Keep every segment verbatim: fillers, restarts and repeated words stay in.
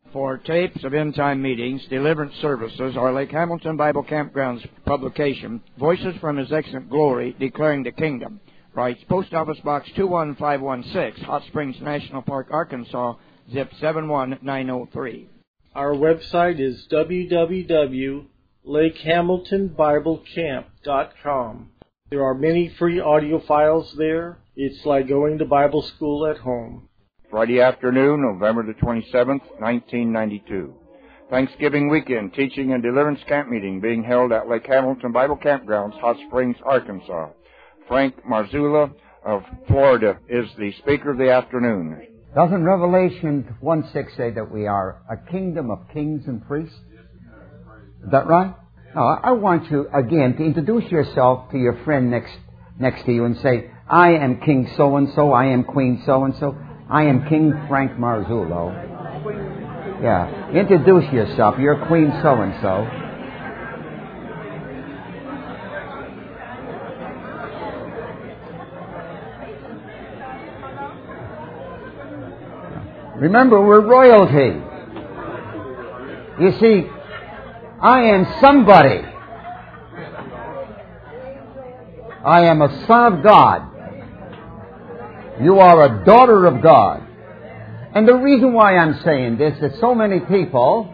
For tapes of end-time meetings, deliverance services, or Lake Hamilton Bible Campground's publication, Voices from His Excellent Glory, Declaring the Kingdom, writes Post Office Box two one five one six, Hot Springs National Park, Arkansas, zip seven one nine zero three. Our website is w w w dot lake hamilton bible camp dot com. There are many free audio files there. It's like going to Bible school at home. Friday afternoon, November the twenty-seventh, nineteen ninety-two. Thanksgiving weekend teaching and deliverance camp meeting being held at Lake Hamilton Bible Campgrounds, Hot Springs, Arkansas. Frank Marzullo of Florida is the speaker of the afternoon. Doesn't Revelation one six say that we are a kingdom of kings and priests? Is that right? Now, I want you, again, to introduce yourself to your friend next next to you and say, I am King so-and-so, I am Queen so-and-so, I am King Frank Marzullo. Yeah, introduce yourself. You're Queen so-and-so. Remember, we're royalty. You see, I am somebody. I am a son of God. You are a daughter of God. And the reason why I'm saying this is so many people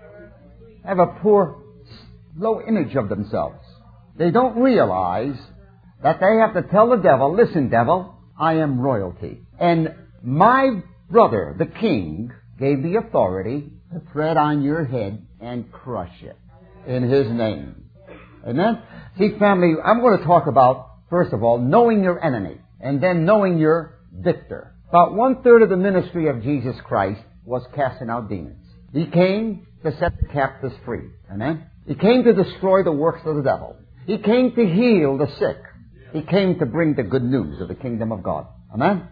have a poor, low image of themselves. They don't realize that they have to tell the devil, listen, devil, I am royalty. And my brother, the king, gave the authority to tread on your head and crush it in his name. Amen? See, family, I'm going to talk about, first of all, knowing your enemy, and then knowing your victor. About one-third of the ministry of Jesus Christ was casting out demons. He came to set the captives free. Amen? He came to destroy the works of the devil. He came to heal the sick. He came to bring the good news of the kingdom of God. Amen?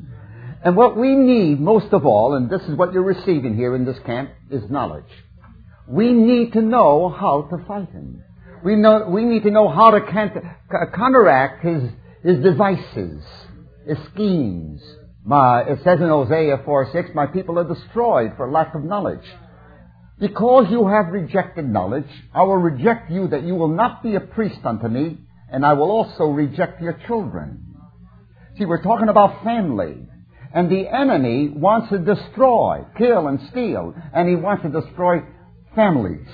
And what we need most of all, and this is what you're receiving here in this camp, is knowledge. We need to know how to fight him. We know, we need to know how to counteract his, his devices, his schemes. My, it says in Hosea four six, my people are destroyed for lack of knowledge. Because you have rejected knowledge, I will reject you that you will not be a priest unto me, and I will also reject your children. See, we're talking about family. And the enemy wants to destroy, kill, and steal. And he wants to destroy families.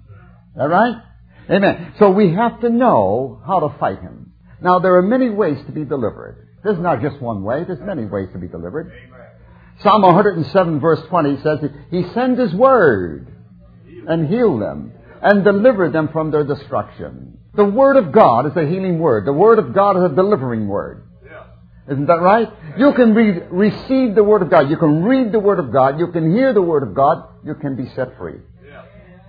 Is that right? Amen. So we have to know how to fight him. Now, there are many ways to be delivered. There's not just one way. There's many ways to be delivered. Amen. Psalm one hundred seven verse twenty says, He sent His word and healed them and delivered them from their destruction. The Word of God is a healing word. The Word of God is a delivering word. Isn't that right? You can read, receive the Word of God. You can read the Word of God. You can hear the Word of God. You can be set free. Yeah.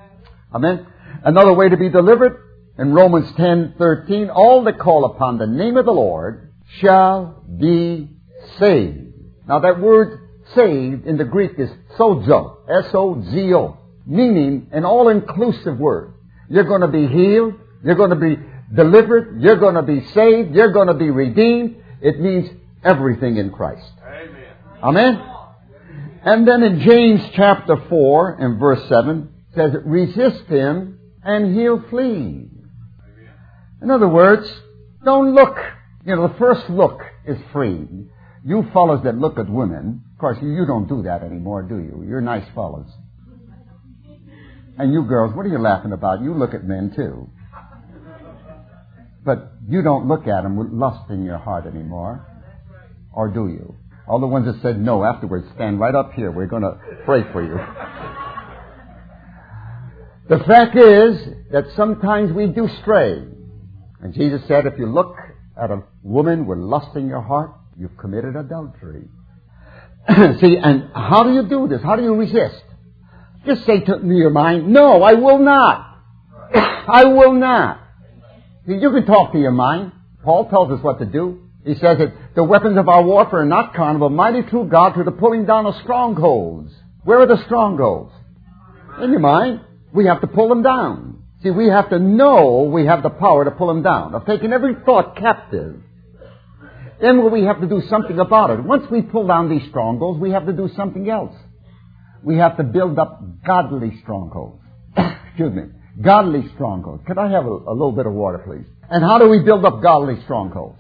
Amen? Another way to be delivered, in Romans ten thirteen, all that call upon the name of the Lord shall be saved. Now that word saved in the Greek is sozo, S O Z O, meaning an all-inclusive word. You're going to be healed. You're going to be delivered. You're going to be saved. You're going to be redeemed. It means everything in Christ. Amen. Amen? And then in James chapter four and verse seven, it says, resist him and he'll flee. In other words, don't look. You know, the first look is free. You fellas that look at women, of course, you don't do that anymore, do you? You're nice fellas. And you girls, what are you laughing about? You look at men too. But you don't look at them with lust in your heart anymore. Or do you? All the ones that said no afterwards, stand right up here. We're going to pray for you. The fact is that sometimes we do stray. And Jesus said, if you look at a woman with lust in your heart, you've committed adultery. See, and how do you do this? How do you resist? Just say to your mind, no, I will not. I will not. You can talk to your mind. Paul tells us what to do. He says that the weapons of our warfare are not carnal, but mighty through God to the pulling down of strongholds. Where are the strongholds? In your mind. We have to pull them down. See, we have to know we have the power to pull them down. Of taking every thought captive. Then we have to do something about it. Once we pull down these strongholds, we have to do something else. we have to build up godly strongholds. Excuse me. Godly strongholds. Could I have a, a little bit of water, please? And how do we build up godly strongholds?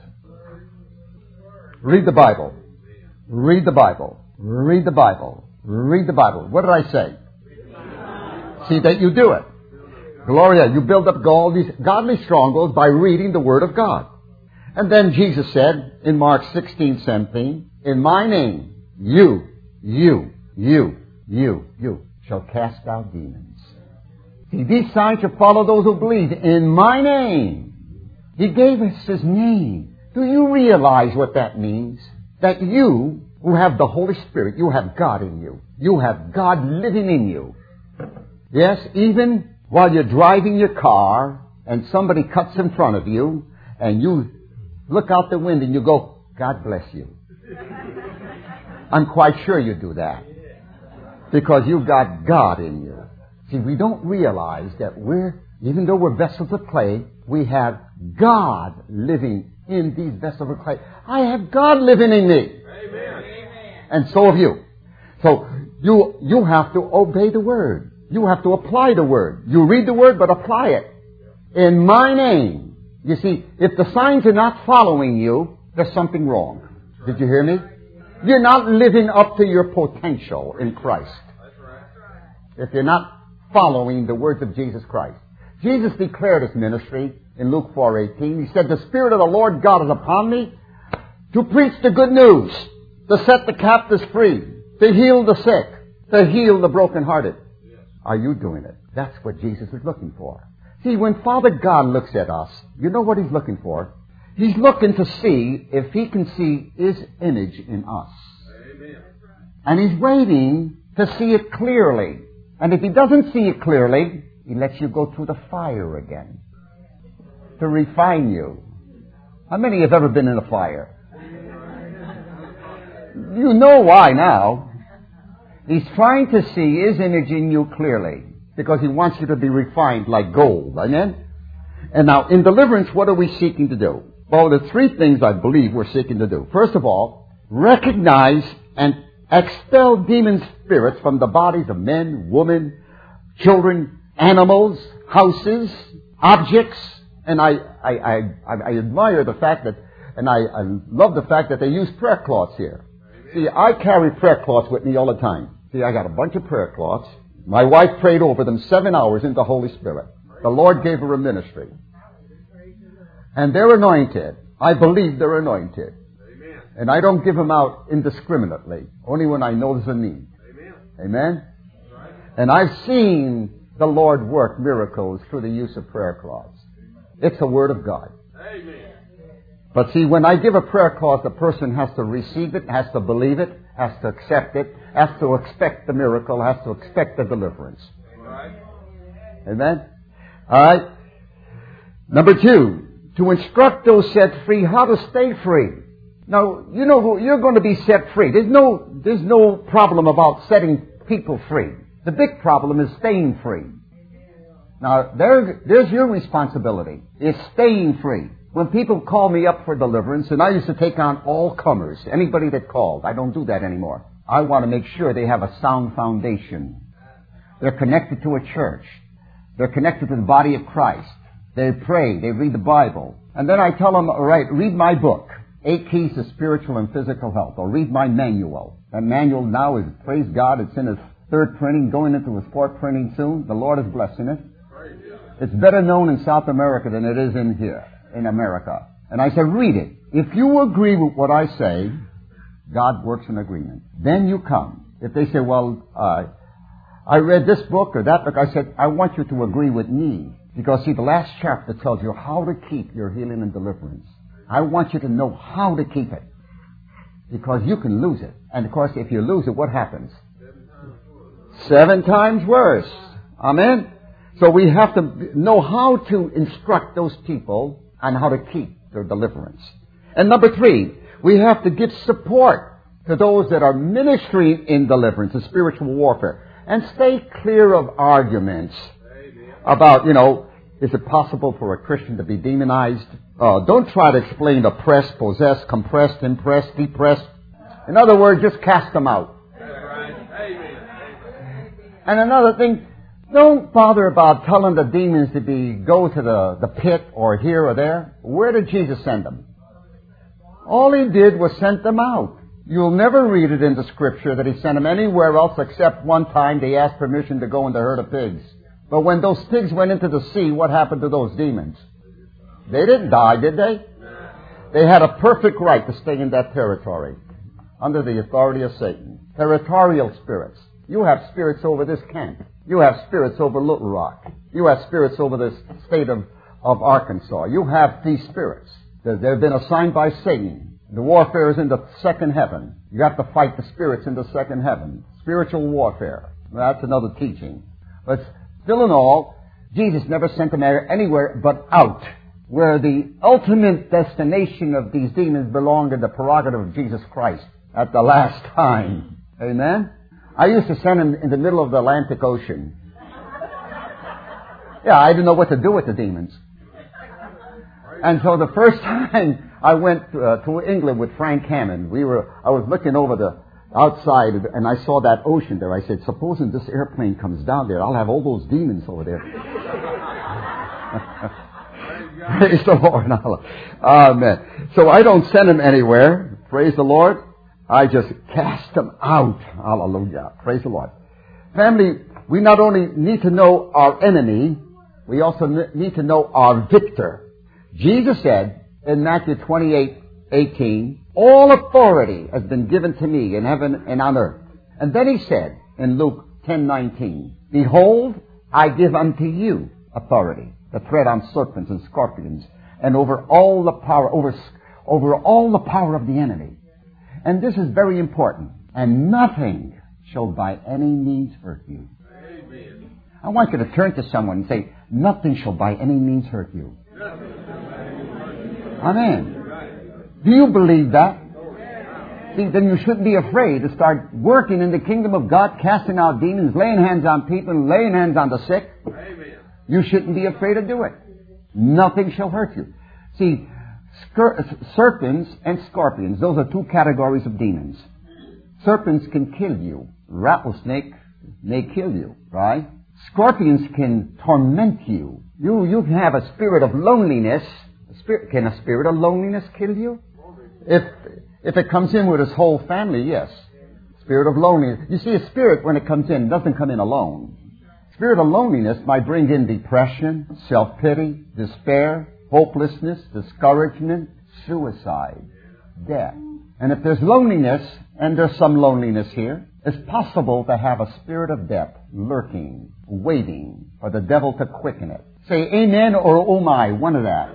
Read the Bible. Read the Bible. Read the Bible. Read the Bible. What did I say? See that you do it. Gloria, you build up godly, godly strongholds by reading the Word of God. And then Jesus said in Mark sixteen seventeen, in my name, you, you, you, you, you shall cast out demons. See, these signs shall follow those who believe in my name. He gave us His name. Do you realize what that means? That you, who have the Holy Spirit, you have God in you. You have God living in you. Yes, even while you're driving your car and somebody cuts in front of you and you look out the window and you go, God bless you. I'm quite sure you do that because you've got God in you. See, we don't realize that we're, even though we're vessels of clay, we have God living in these vessels of clay. I have God living in me. Amen. And so have you. So you, you have to obey the Word. You have to apply the Word. You read the Word, but apply it. In my name. You see, if the signs are not following you, there's something wrong. Did you hear me? You're not living up to your potential in Christ. If you're not following the words of Jesus Christ. Jesus declared His ministry in Luke four eighteen. He said, the Spirit of the Lord God is upon me to preach the good news, to set the captives free, to heal the sick, to heal the brokenhearted. Are you doing it? That's what Jesus is looking for. See, when Father God looks at us, you know what He's looking for? He's looking to see if He can see His image in us. Amen. And He's waiting to see it clearly. And if He doesn't see it clearly, He lets you go through the fire again to refine you. How many have ever been in a fire? You know why now. He's trying to see His image in you clearly because He wants you to be refined like gold. Amen? And now, in deliverance, what are we seeking to do? Well, the three things I believe we're seeking to do. First of all, recognize and expel demon spirits from the bodies of men, women, children, animals, houses, objects. And I, I, I, I admire the fact that, and I, I love the fact that they use prayer cloths here. See, I carry prayer cloths with me all the time. See, I got a bunch of prayer cloths. My wife prayed over them seven hours in the Holy Spirit. The Lord gave her a ministry. And they're anointed. I believe they're anointed. Amen. And I don't give them out indiscriminately, only when I know there's a need. Amen. Amen? Right. And I've seen the Lord work miracles through the use of prayer cloths. It's the Word of God. Amen. But see, when I give a prayer cloth, the person has to receive it, has to believe it, has to accept it, has to expect the miracle, has to expect the deliverance. Right. Amen? All right. Number two, to instruct those set free how to stay free. Now, you know, you're going to be set free. There's no, there's no problem about setting people free. The big problem is staying free. Now, there, there's your responsibility, is staying free. When people call me up for deliverance, and I used to take on all comers, anybody that called, I don't do that anymore. I want to make sure they have a sound foundation. They're connected to a church. They're connected to the body of Christ. They pray, they read the Bible. And then I tell them, all right, read my book, Eight Keys to Spiritual and Physical Health, or read my manual. That manual now is, praise God, it's in its third printing, going into its fourth printing soon. The Lord is blessing it. It's better known in South America than it is in here, in America. And I said, read it. If you agree with what I say, God works in agreement. Then you come. If they say, well, uh, I read this book or that book, I said, I want you to agree with me. Because, see, the last chapter tells you how to keep your healing and deliverance. I want you to know how to keep it. Because you can lose it. And, of course, if you lose it, what happens? Seven times worse. Amen? So we have to know how to instruct those people on how to keep their deliverance. And number three, we have to give support to those that are ministering in deliverance, in spiritual warfare. And stay clear of arguments about, you know, is it possible for a Christian to be demonized? Uh, don't try to explain oppressed, possessed, compressed, impressed, depressed. In other words, just cast them out. And another thing, don't bother about telling the demons to be go to the, the pit or here or there. Where did Jesus send them? All He did was send them out. You'll never read it in the Scripture that He sent them anywhere else except one time they asked permission to go in the herd of pigs. But when those pigs went into the sea, what happened to those demons? They didn't die, did they? They had a perfect right to stay in that territory under the authority of Satan. Territorial spirits. You have spirits over this camp. You have spirits over Little Rock. You have spirits over this state of, of Arkansas. You have these spirits. They've been assigned by Satan. The warfare is in the second heaven. You have to fight the spirits in the second heaven. Spiritual warfare. That's another teaching. But still in all, Jesus never sent them anywhere but out, where the ultimate destination of these demons belonged in the prerogative of Jesus Christ at the last time. Amen? I used to send them in the middle of the Atlantic Ocean. Yeah, I didn't know what to do with the demons. And so the first time I went uh, to England with Frank Hammond, we were, I was looking over the outside and I saw that ocean there. I said, supposing this airplane comes down there, I'll have all those demons over there. Praise the Lord. Amen. So I don't send them anywhere. Praise the Lord. I just cast them out. Hallelujah. Praise the Lord. Family, we not only need to know our enemy, we also need to know our victor. Jesus said in Matthew twenty-eight eighteen, all authority has been given to me in heaven and on earth. And then He said in Luke ten nineteen, behold, I give unto you authority to tread on serpents and scorpions and over all the power, over, over all the power of the enemy. And this is very important. And nothing shall by any means hurt you. Amen. I want you to turn to someone and say, nothing shall by any means hurt you. Amen. Do you believe that? See, then you shouldn't be afraid to start working in the kingdom of God, casting out demons, laying hands on people, laying hands on the sick. Amen. You shouldn't be afraid to do it. Nothing shall hurt you. See, serpents and scorpions, those are two categories of demons. Serpents can kill you. Rattlesnake may kill you, right? Scorpions can torment you. You you can have a spirit of loneliness. A spirit, can a spirit of loneliness kill you? If if it comes in with his whole family, yes. Spirit of loneliness. You see, a spirit, when it comes in, doesn't come in alone. Spirit of loneliness might bring in depression, self-pity, despair, hopelessness, discouragement, suicide, death. And if there's loneliness, and there's some loneliness here, it's possible to have a spirit of death lurking, waiting for the devil to quicken it. Say amen or oh my, one of that.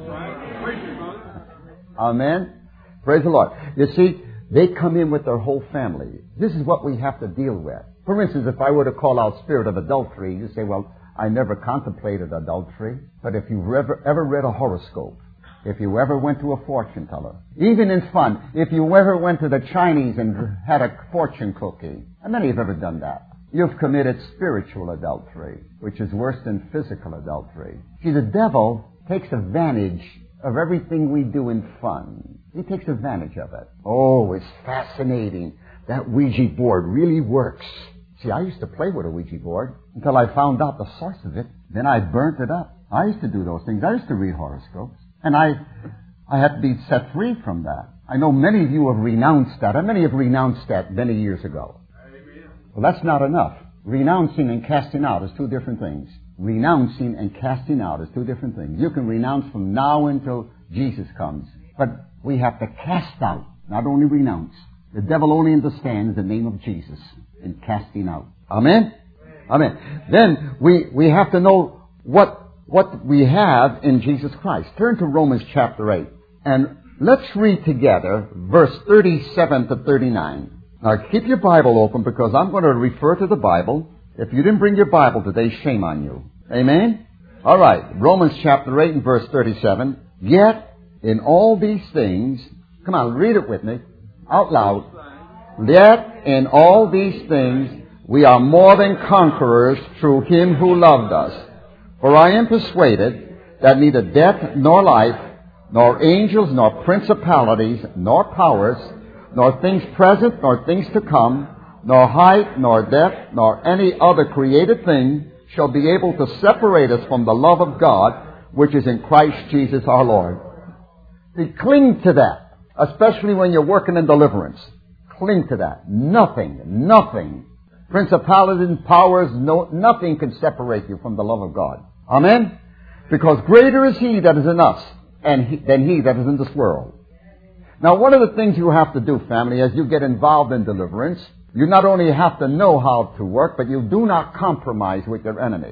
Amen. Praise the Lord. You see, they come in with their whole family. This is what we have to deal with. For instance, if I were to call out spirit of adultery, you say, well, I never contemplated adultery. But if you've ever, ever read a horoscope, if you ever went to a fortune teller, even in fun, if you ever went to the Chinese and had a fortune cookie, how many have ever done that? You've committed spiritual adultery, which is worse than physical adultery. See, the devil takes advantage of everything we do in fun. He takes advantage of it. Oh, it's fascinating. That Ouija board really works. See, I used to play with a Ouija board until I found out the source of it. Then I burnt it up. I used to do those things. I used to read horoscopes. And I I had to be set free from that. I know many of you have renounced that. How many have renounced that many years ago? Amen. Well, that's not enough. Renouncing and casting out is two different things. Renouncing and casting out is two different things. You can renounce from now until Jesus comes. But we have to cast out, not only renounce. The devil only understands the name of Jesus in casting out. Amen? Amen. Then we, we have to know what what we have in Jesus Christ. Turn to Romans chapter eight. And let's read together verse thirty-seven to thirty-nine. Now keep your Bible open because I'm going to refer to the Bible. If you didn't bring your Bible today, shame on you. Amen? All right. Romans chapter eight and verse thirty-seven. Yet in all these things, come on, read it with me out loud. Yet in all these things we are more than conquerors through Him who loved us. For I am persuaded that neither death nor life, nor angels, nor principalities, nor powers, nor things present, nor things to come, nor height, nor depth, nor any other created thing shall be able to separate us from the love of God, which is in Christ Jesus our Lord. See, cling to that, especially when you're working in deliverance. Cling to that. Nothing, nothing, principalities, powers, no, nothing can separate you from the love of God. Amen? Because greater is He that is in us and he, than he that is in this world. Now, one of the things you have to do, family, as you get involved in deliverance, you not only have to know how to work, but you do not compromise with your enemy.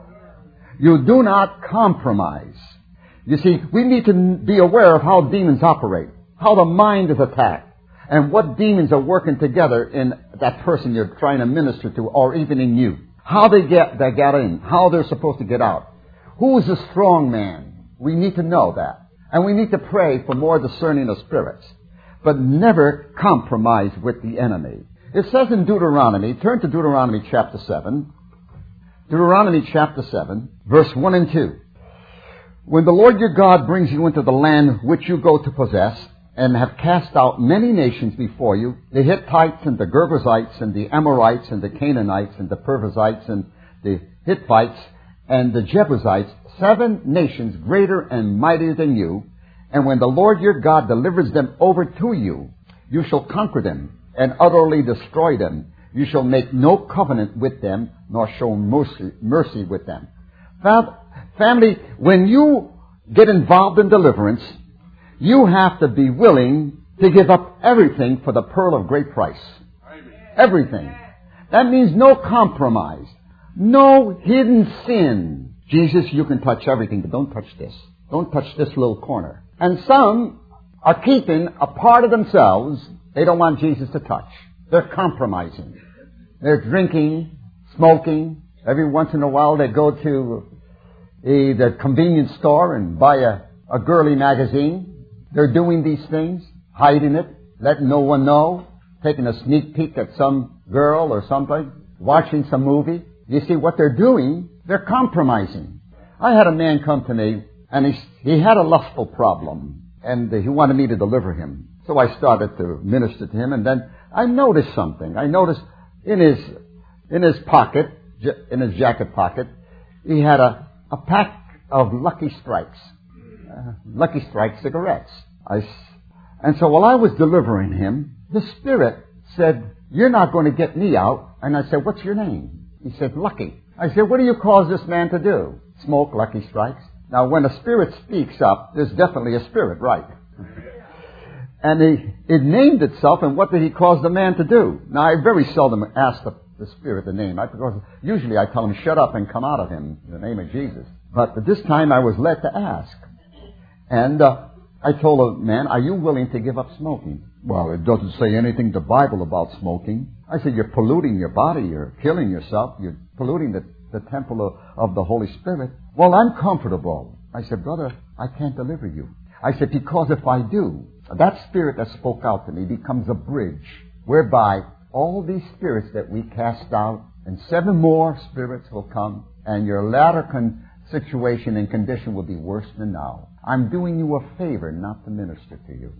You do not compromise. You see, we need to be aware of how demons operate, how the mind is attacked, and what demons are working together in that person you're trying to minister to, or even in you. How they get, they get in, how they're supposed to get out. Who is a strong man? We need to know that. And we need to pray for more discerning of spirits. But never compromise with the enemy. It says in Deuteronomy, turn to Deuteronomy chapter seven. Deuteronomy chapter seven, verse one and two. When the Lord your God brings you into the land which you go to possess, and have cast out many nations before you, the Hittites and the Girgazites and the Amorites and the Canaanites and the Perizzites and the Hittites and the Jebusites, seven nations greater and mightier than you, and when the Lord your God delivers them over to you, you shall conquer them and utterly destroy them. You shall make no covenant with them, nor show mercy, mercy with them. Family, when you get involved in deliverance, you have to be willing to give up everything for the pearl of great price. Everything. That means no compromise. No hidden sin. Jesus, you can touch everything, but don't touch this. Don't touch this little corner. And some are keeping a part of themselves they don't want Jesus to touch. They're compromising. They're drinking, smoking. Every once in a while they go to a, the convenience store and buy a, a girly magazine. They're doing these things, hiding it, letting no one know, taking a sneak peek at some girl or something, watching some movie. You see what they're doing? They're compromising. I had a man come to me, and he, he had a lustful problem, and he wanted me to deliver him. So I started to minister to him, and then I noticed something. I noticed in his in his pocket, in his jacket pocket, he had a, a pack of Lucky Strikes. Uh, Lucky Strike cigarettes. I, and so while I was delivering him, the Spirit said, "You're not going to get me out." And I said, "What's your name?" He said, "Lucky." I said, "What do you cause this man to do?" "Smoke Lucky Strikes." Now, when a spirit speaks up, there's definitely a spirit, right? And he, it named itself, and what did he cause the man to do? Now, I very seldom ask the, the spirit the name. I, because usually I tell him, "Shut up and come out of him," in the name of Jesus. But this time I was led to ask. And uh, I told the man, "Are you willing to give up smoking?" "Well, it doesn't say anything in the Bible about smoking." I said, "You're polluting your body. You're killing yourself. You're polluting the, the temple of, of the Holy Spirit." "Well, I'm comfortable." I said, "Brother, I can't deliver you." I said, "Because if I do, that spirit that spoke out to me becomes a bridge whereby all these spirits that we cast out, and seven more spirits will come, and your latter con- situation and condition will be worse than now. I'm doing you a favor not to minister to you.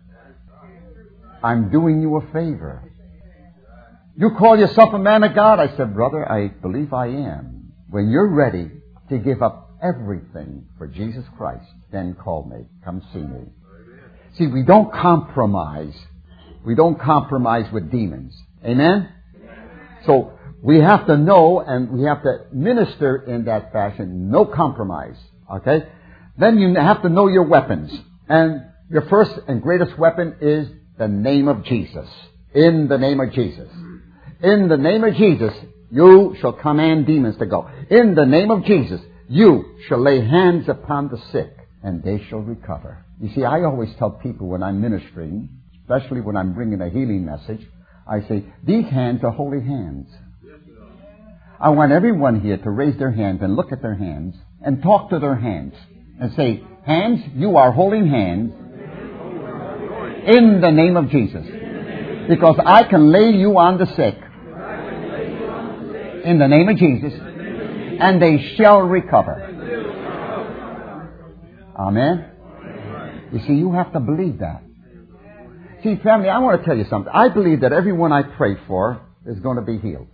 I'm doing you a favor. You call yourself a man of God?" I said, "Brother, I believe I am. When you're ready to give up everything for Jesus Christ, then call me. Come see me." See, we don't compromise. We don't compromise with demons. Amen? So we have to know, and we have to minister in that fashion. No compromise. Okay? Then you have to know your weapons. And your first and greatest weapon is the name of Jesus. In the name of Jesus. In the name of Jesus, you shall command demons to go. In the name of Jesus, you shall lay hands upon the sick, and they shall recover. You see, I always tell people when I'm ministering, especially when I'm bringing a healing message, I say, these hands are holy hands. I want everyone here to raise their hands and look at their hands and talk to their hands and say, "Hands, you are holy hands in the name of Jesus. Because I can lay you on the sick in the name of Jesus, and they shall recover." Amen? You see, you have to believe that. See, family, I want to tell you something. I believe that everyone I pray for, is going to be healed.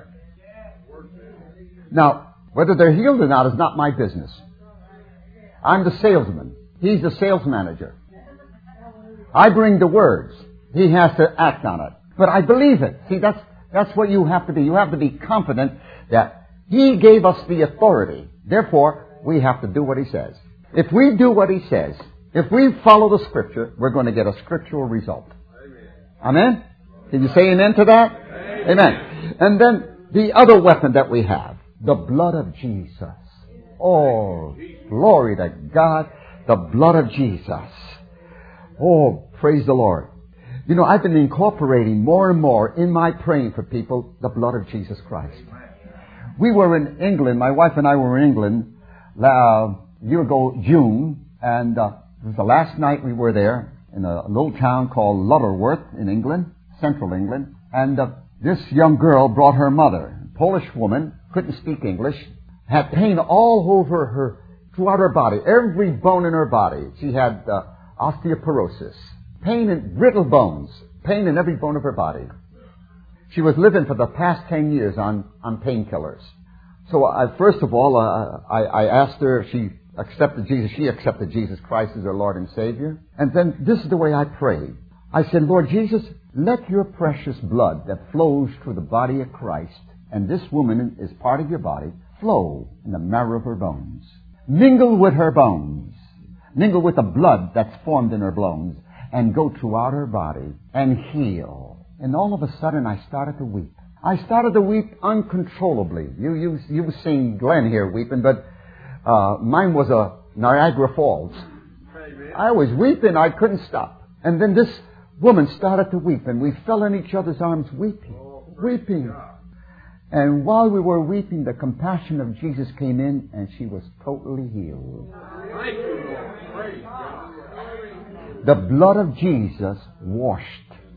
Now, whether they're healed or not is not my business. I'm the salesman. He's the sales manager. I bring the words. He has to act on it. But I believe it. See, that's, that's what you have to be. You have to be confident that He gave us the authority. Therefore, we have to do what He says. If we do what He says, if we follow the Scripture, we're going to get a scriptural result. Amen? Amen? Can you say amen to that? Amen. Amen. And then the other weapon that we have, the blood of Jesus. Oh, glory to God, the blood of Jesus. Oh, praise the Lord. You know, I've been incorporating more and more in my praying for people the blood of Jesus Christ. We were in England, my wife and I were in England uh, a year ago, June, and uh, it was the last night we were there in a little town called Lutterworth in England, central England, and uh, this young girl brought her mother, a Polish woman, couldn't speak English, had pain all over her, throughout her body, every bone in her body. She had uh, osteoporosis, pain in brittle bones, pain in every bone of her body. She was living for the past ten years on, on painkillers. So I, first of all, uh, I, I asked her if she accepted Jesus. She accepted Jesus Christ as her Lord and Savior. And then this is the way I prayed. I said, Lord Jesus, let your precious blood that flows through the body of Christ, and this woman is part of your body, flow in the marrow of her bones. Mingle with her bones. Mingle with the blood that's formed in her bones, and go throughout her body and heal. And all of a sudden I started to weep. I started to weep uncontrollably. You, you, you've seen Glenn here weeping, but uh, mine was a Niagara Falls. I was weeping. I couldn't stop. And then this woman started to weep, and we fell in each other's arms weeping, weeping. And while we were weeping, the compassion of Jesus came in, and she was totally healed. The blood of Jesus washed.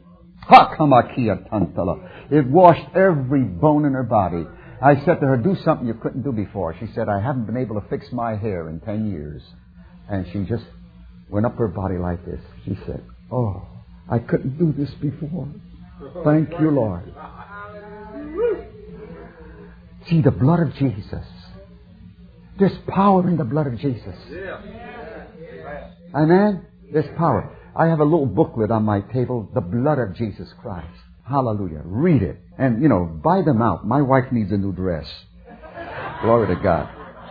It washed every bone in her body. I said to her, do something you couldn't do before. She said, I haven't been able to fix my hair in ten years. And she just went up her body like this. She said, oh, I couldn't do this before. Thank you, Lord. See, the blood of Jesus. There's power in the blood of Jesus. Amen? There's power. I have a little booklet on my table, The Blood of Jesus Christ. Hallelujah. Read it. And, you know, buy them out. My wife needs a new dress. Glory to God.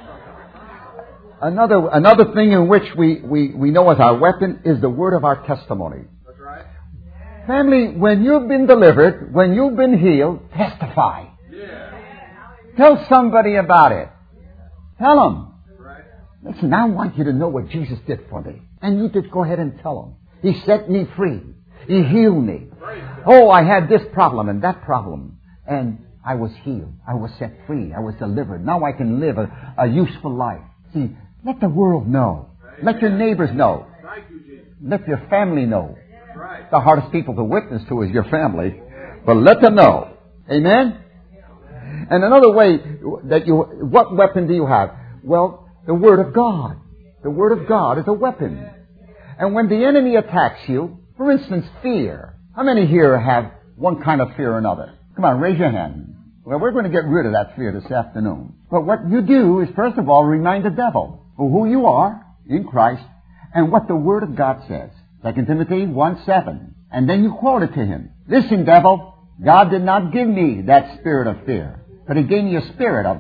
Another another thing in which we, we, we know as our weapon is the word of our testimony. That's right. Family, when you've been delivered, when you've been healed, testify. Yeah. Tell somebody about it. Tell them. Right. Listen, I want you to know what Jesus did for me. And you just go ahead and tell them. He set me free. He healed me. Oh, I had this problem and that problem. And I was healed. I was set free. I was delivered. Now I can live a, a useful life. See, let the world know. Let your neighbors know. Let your family know. The hardest people to witness to is your family. But let them know. Amen? And another way that you, what weapon do you have? Well, the Word of God. The Word of God is a weapon. And when the enemy attacks you, for instance, fear. How many here have one kind of fear or another? Come on, raise your hand. Well, we're going to get rid of that fear this afternoon. But what you do is, first of all, remind the devil of who you are in Christ and what the Word of God says. Second Timothy one seven. And then you quote it to him. Listen, devil, God did not give me that spirit of fear, but He gave me a spirit of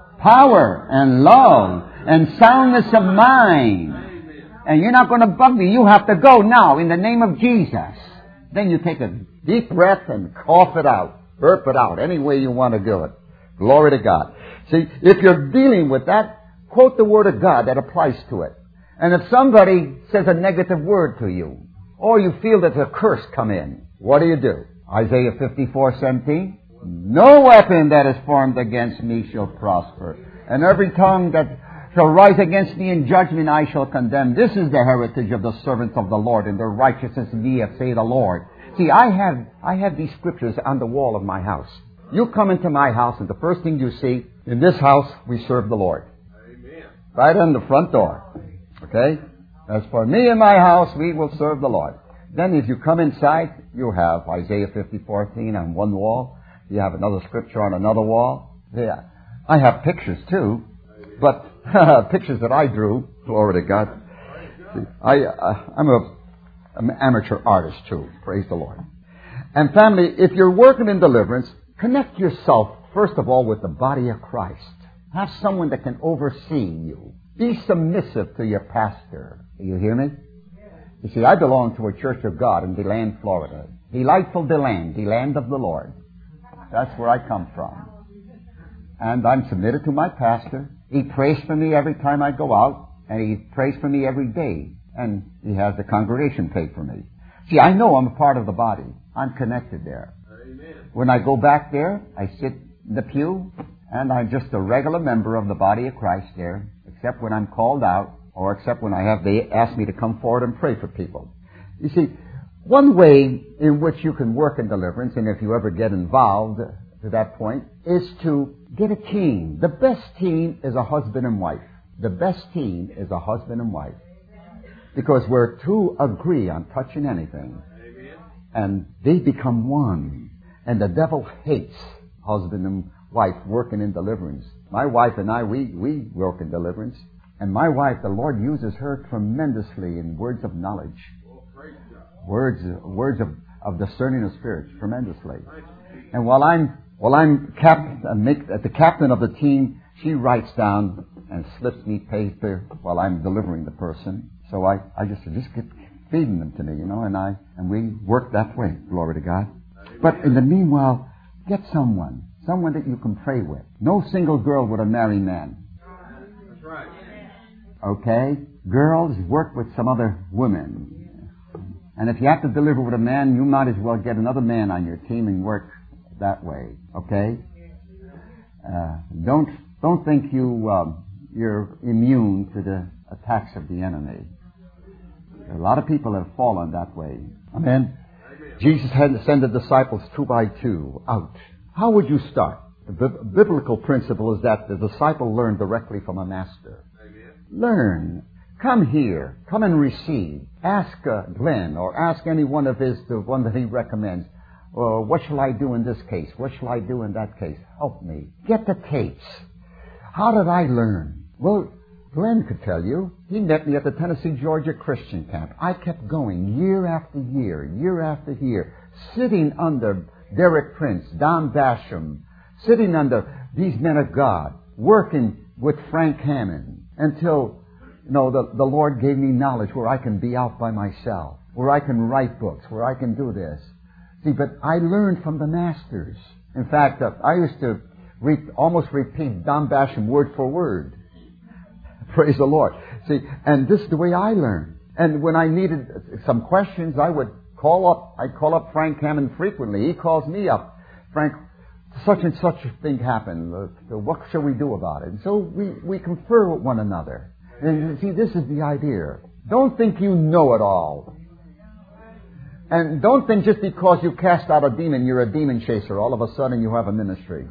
power and love and soundness of mind. And you're not going to bug me. You have to go now in the name of Jesus. Then you take a deep breath and cough it out. Burp it out. Any way you want to do it. Glory to God. See, if you're dealing with that, quote the Word of God that applies to it. And if somebody says a negative word to you, or you feel that a curse come in, what do you do? Isaiah fifty-four seventeen. No weapon that is formed against me shall prosper. And every tongue that shall rise against me in judgment I shall condemn. This is the heritage of the servants of the Lord, and their righteousness me hath said the Lord. See, I have I have these scriptures on the wall of my house. You come into my house, and the first thing you see, in this house, we serve the Lord. Amen. Right on the front door. Okay? As for me and my house, we will serve the Lord. Then if you come inside, you have Isaiah fifty fourteen on one wall. You have another scripture on another wall. Yeah. I have pictures too, but pictures that I drew. Glory to God. See, I, uh, I'm a, I'm an amateur artist too. Praise the Lord. And family, if you're working in deliverance, connect yourself, first of all, with the body of Christ. Have someone that can oversee you. Be submissive to your pastor. Do you hear me? You see, I belong to a Church of God in DeLand, Florida. Delightful DeLand, the land of the Lord. That's where I come from. And I'm submitted to my pastor. He prays for me every time I go out, and he prays for me every day. And he has the congregation pay for me. See, I know I'm a part of the body. I'm connected there. Amen. When I go back there, I sit in the pew, and I'm just a regular member of the body of Christ there, except when I'm called out, or except when I have they ask me to come forward and pray for people. You see, one way in which you can work in deliverance, and if you ever get involved to that point, is to get a team. The best team is a husband and wife. The best team is a husband and wife. Because where two agree on touching anything, and they become one. And the devil hates husband and wife working in deliverance. My wife and I, we, we work in deliverance. And my wife, the Lord uses her tremendously in words of knowledge. Words, words of, of discerning of spirits, tremendously. And while I'm, while I'm cap, uh, make, uh, the captain of the team, she writes down and slips me paper while I'm delivering the person. So I, I just, just get feeding them to me, you know, and I, and we work that way. Glory to God. But in the meanwhile, get someone, someone that you can pray with. No single girl would a married man. That's right. Okay? Girls, work with some other women. And if you have to deliver with a man, you might as well get another man on your team and work that way. Okay? Uh, don't, don't think you, um, you're immune to the attacks of the enemy. A lot of people have fallen that way. Amen. Jesus had to send the disciples two by two out. How would you start? The b- biblical principle is that the disciple learned directly from a master. Amen. Learn. Come here. Come and receive. Ask uh, Glenn or ask any one of his, the one that he recommends. Or what shall I do in this case? What shall I do in that case? Help me. Get the tapes. How did I learn? Well, Glenn could tell you. He met me at the Tennessee, Georgia Christian camp. I kept going year after year, year after year, sitting under Derek Prince, Don Basham, sitting under these men of God, working with Frank Hammond until, you know, the, the Lord gave me knowledge where I can be out by myself, where I can write books, where I can do this. See, but I learned from the masters. In fact, uh, I used to re- almost repeat Don Basham word for word. Praise the Lord. See, and this is the way I learned. And when I needed some questions, I would call up, I'd call up Frank Hammond frequently. He calls me up. Frank, such and such a thing happened. Uh, what shall we do about it? And so we, we confer with one another. And see, this is the idea. Don't think you know it all. And don't think just because you cast out a demon, you're a demon chaser. All of a sudden you have a ministry.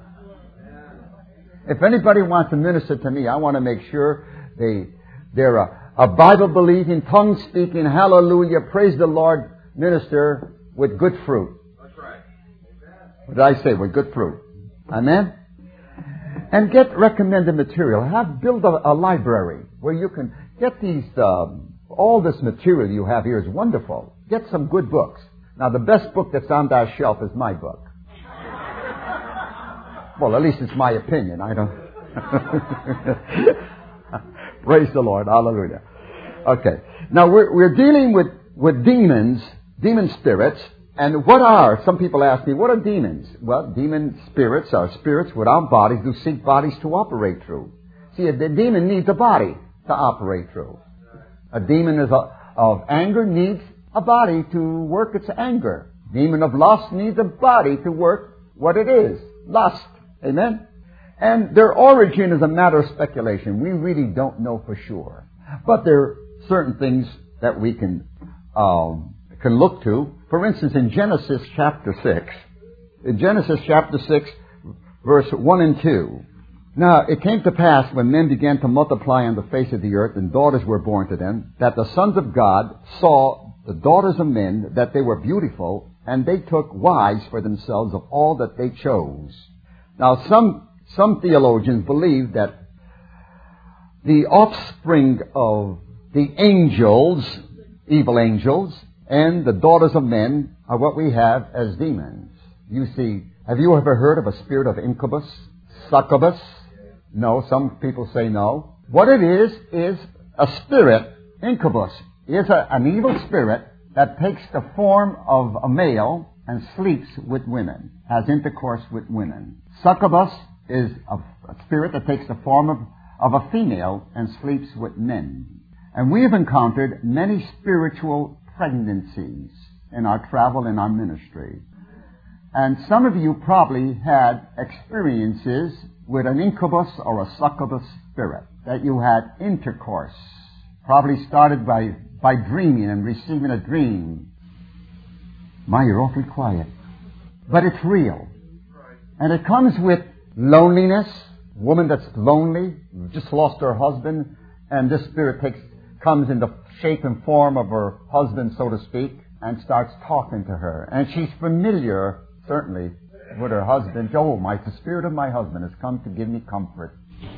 If anybody wants to minister to me, I want to make sure they, they're a, a Bible-believing, tongue-speaking, hallelujah, praise the Lord minister with good fruit. That's right. What did I say? With good fruit. Amen? And get recommended material. Have build a, a library where you can get these, um, all this material you have here is wonderful. Get some good books. Now, the best book that's on that shelf is my book. Well, at least it's my opinion. I don't. Praise the Lord. Hallelujah. Okay. Now, we're, we're dealing with, with demons, demon spirits. And what are, some people ask me, what are demons? Well, demon spirits are spirits without bodies who seek bodies to operate through. See, a, a demon needs a body to operate through. A demon is a, of anger needs a body to work its anger. Demon of lust needs a body to work what it is. Lust. Amen? And their origin is a matter of speculation. We really don't know for sure. But there are certain things that we can um, can look to. For instance, in Genesis chapter six, in Genesis chapter six, verse one and two. Now, it came to pass when men began to multiply on the face of the earth and daughters were born to them, that the sons of God saw the daughters of men, that they were beautiful, and they took wives for themselves of all that they chose. Now, some some theologians believe that the offspring of the angels, evil angels, and the daughters of men are what we have as demons. You see, have you ever heard of a spirit of incubus, succubus? No, some people say no. What it is, is a spirit, incubus, is a, an evil spirit that takes the form of a male and sleeps with women, has intercourse with women. Succubus is a, a spirit that takes the form of, of a female and sleeps with men. And we have encountered many spiritual pregnancies in our travel, in our ministry. And some of you probably had experiences with an incubus or a succubus spirit, that you had intercourse. Probably started by, by dreaming and receiving a dream. My, you're awfully quiet. But it's real. And it comes with loneliness. Woman that's lonely, just lost her husband, and this spirit takes, comes in the shape and form of her husband, so to speak, and starts talking to her. And she's familiar, certainly, with her husband. Oh, my, the spirit of my husband has come to give me comfort.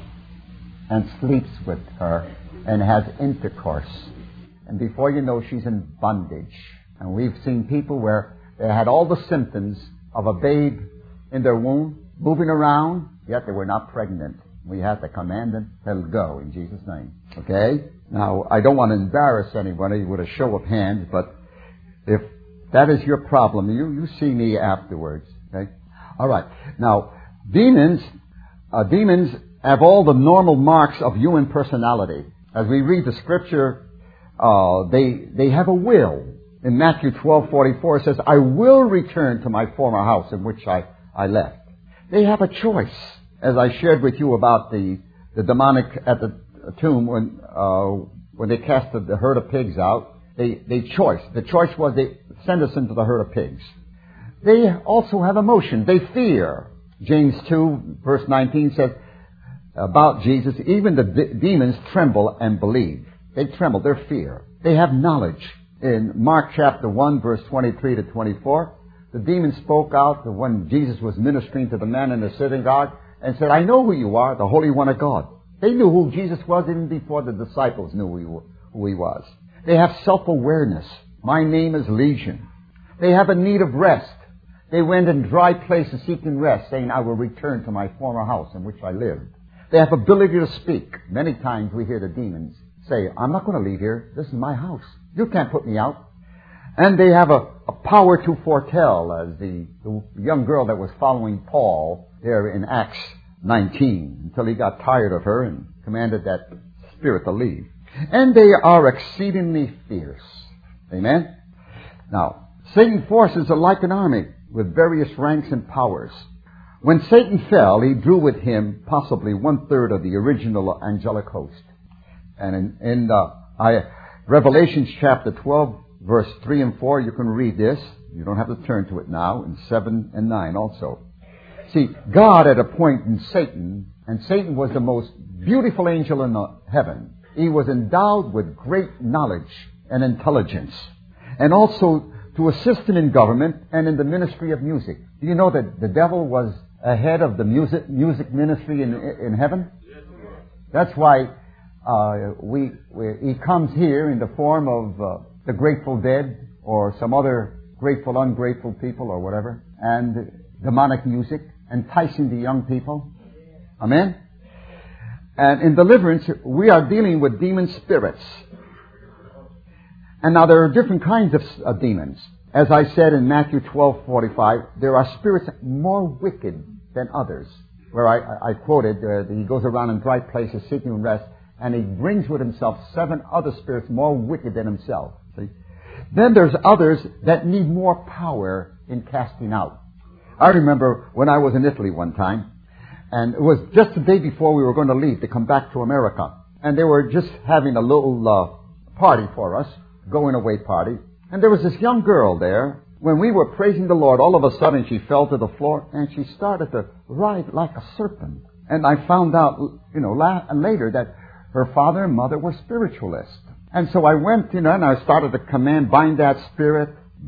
And sleeps with her and has intercourse. And before you know, she's in bondage. And we've seen people where they had all the symptoms of a babe in their womb, moving around, yet they were not pregnant. We had to command them to go in Jesus' name. Okay? Now, I don't want to embarrass anybody with a show of hands, but if that is your problem, you, you see me afterwards. Okay? All right. Now, demons, uh, demons have all the normal marks of human personality. As we read the scripture, uh, they they have a will. In Matthew twelve forty-four, it says, I will return to my former house in which I, I left. They have a choice. As I shared with you about the, the demonic at the tomb when uh, when they cast the, the herd of pigs out, they, they choice. The choice was they send us into the herd of pigs. They also have emotion. They fear. James two, verse nineteen says, about Jesus, even the de- demons tremble and believe. They tremble, they're fear. They have knowledge. In Mark chapter one, verse twenty-three to twenty-four, the demons spoke out when Jesus was ministering to the man in the synagogue and said, I know who you are, the Holy One of God. They knew who Jesus was even before the disciples knew who he, who he was. They have self-awareness. My name is Legion. They have a need of rest. They went in dry places seeking rest, saying, I will return to my former house in which I lived. They have ability to speak. Many times we hear the demons say, I'm not going to leave here. This is my house. You can't put me out. And they have a, a power to foretell, as the, the young girl that was following Paul there in Acts nineteen, until he got tired of her and commanded that spirit to leave. And they are exceedingly fierce. Amen? Now, Satan's forces are like an army with various ranks and powers. When Satan fell, he drew with him possibly one-third of the original angelic host. And in, in uh, I, Revelations chapter twelve, verse three and four, you can read this. You don't have to turn to it now. In seven and nine also. See, God had appointed Satan, and Satan was the most beautiful angel in the heaven. He was endowed with great knowledge and intelligence, and also to assist him in government and in the ministry of music. Do you know that the devil was ahead of the music music ministry in in heaven? That's why uh, we, we he comes here in the form of uh, the Grateful Dead or some other grateful, ungrateful people or whatever, and demonic music, enticing the young people. Amen? And in deliverance, we are dealing with demon spirits. And now there are different kinds of uh, demons. As I said in Matthew twelve forty-five, there are spirits more wicked than others. Where I, I quoted, uh, he goes around in dry places seeking rest, and he brings with himself seven other spirits more wicked than himself. See? Then there's others that need more power in casting out. I remember when I was in Italy one time, and it was just the day before we were going to leave to come back to America. And they were just having a little uh, party for us, going away party. And there was this young girl there. When we were praising the Lord, all of a sudden she fell to the floor and she started to writhe like a serpent. And I found out, you know, la- later that her father and mother were spiritualists. And so I went, you know, and I started to command, bind that spirit,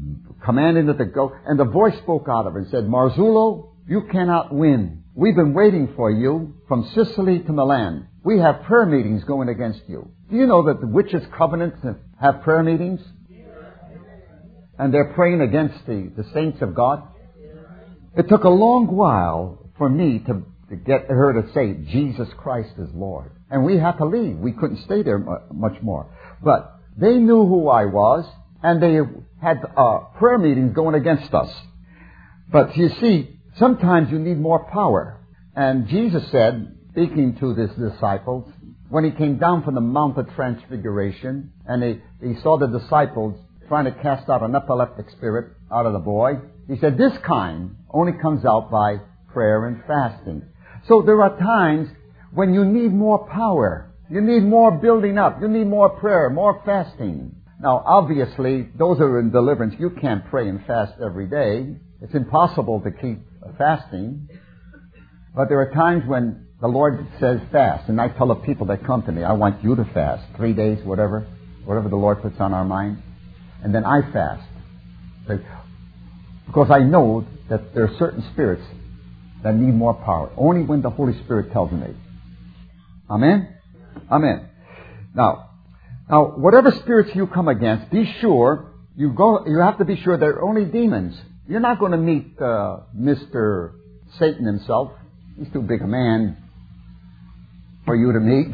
commanding it to go. And the voice spoke out of her and said, Marzullo, you cannot win. We've been waiting for you from Sicily to Milan. We have prayer meetings going against you. Do you know that the witches' covenants have prayer meetings? And they're praying against the, the saints of God? It took a long while for me to, to get her to say, Jesus Christ is Lord. And we had to leave. We couldn't stay there much more. But they knew who I was, and they had uh, prayer meetings going against us. But you see, sometimes you need more power. And Jesus said, speaking to his disciples, when he came down from the Mount of Transfiguration, and he, he saw the disciples trying to cast out an epileptic spirit out of the boy, he said, this kind only comes out by prayer and fasting. So there are times when you need more power. You need more building up. You need more prayer, more fasting. Now, obviously, those who are in deliverance, you can't pray and fast every day. It's impossible to keep fasting. But there are times when the Lord says fast. And I tell the people that come to me, I want you to fast. Three days, whatever. Whatever the Lord puts on our mind. And then I fast. Because I know that there are certain spirits that need more power. Only when the Holy Spirit tells me. Amen? Amen. Now, now, whatever spirits you come against, be sure, you go. You have to be sure they're only demons. You're not going to meet uh, Mister Satan himself. He's too big a man for you to meet.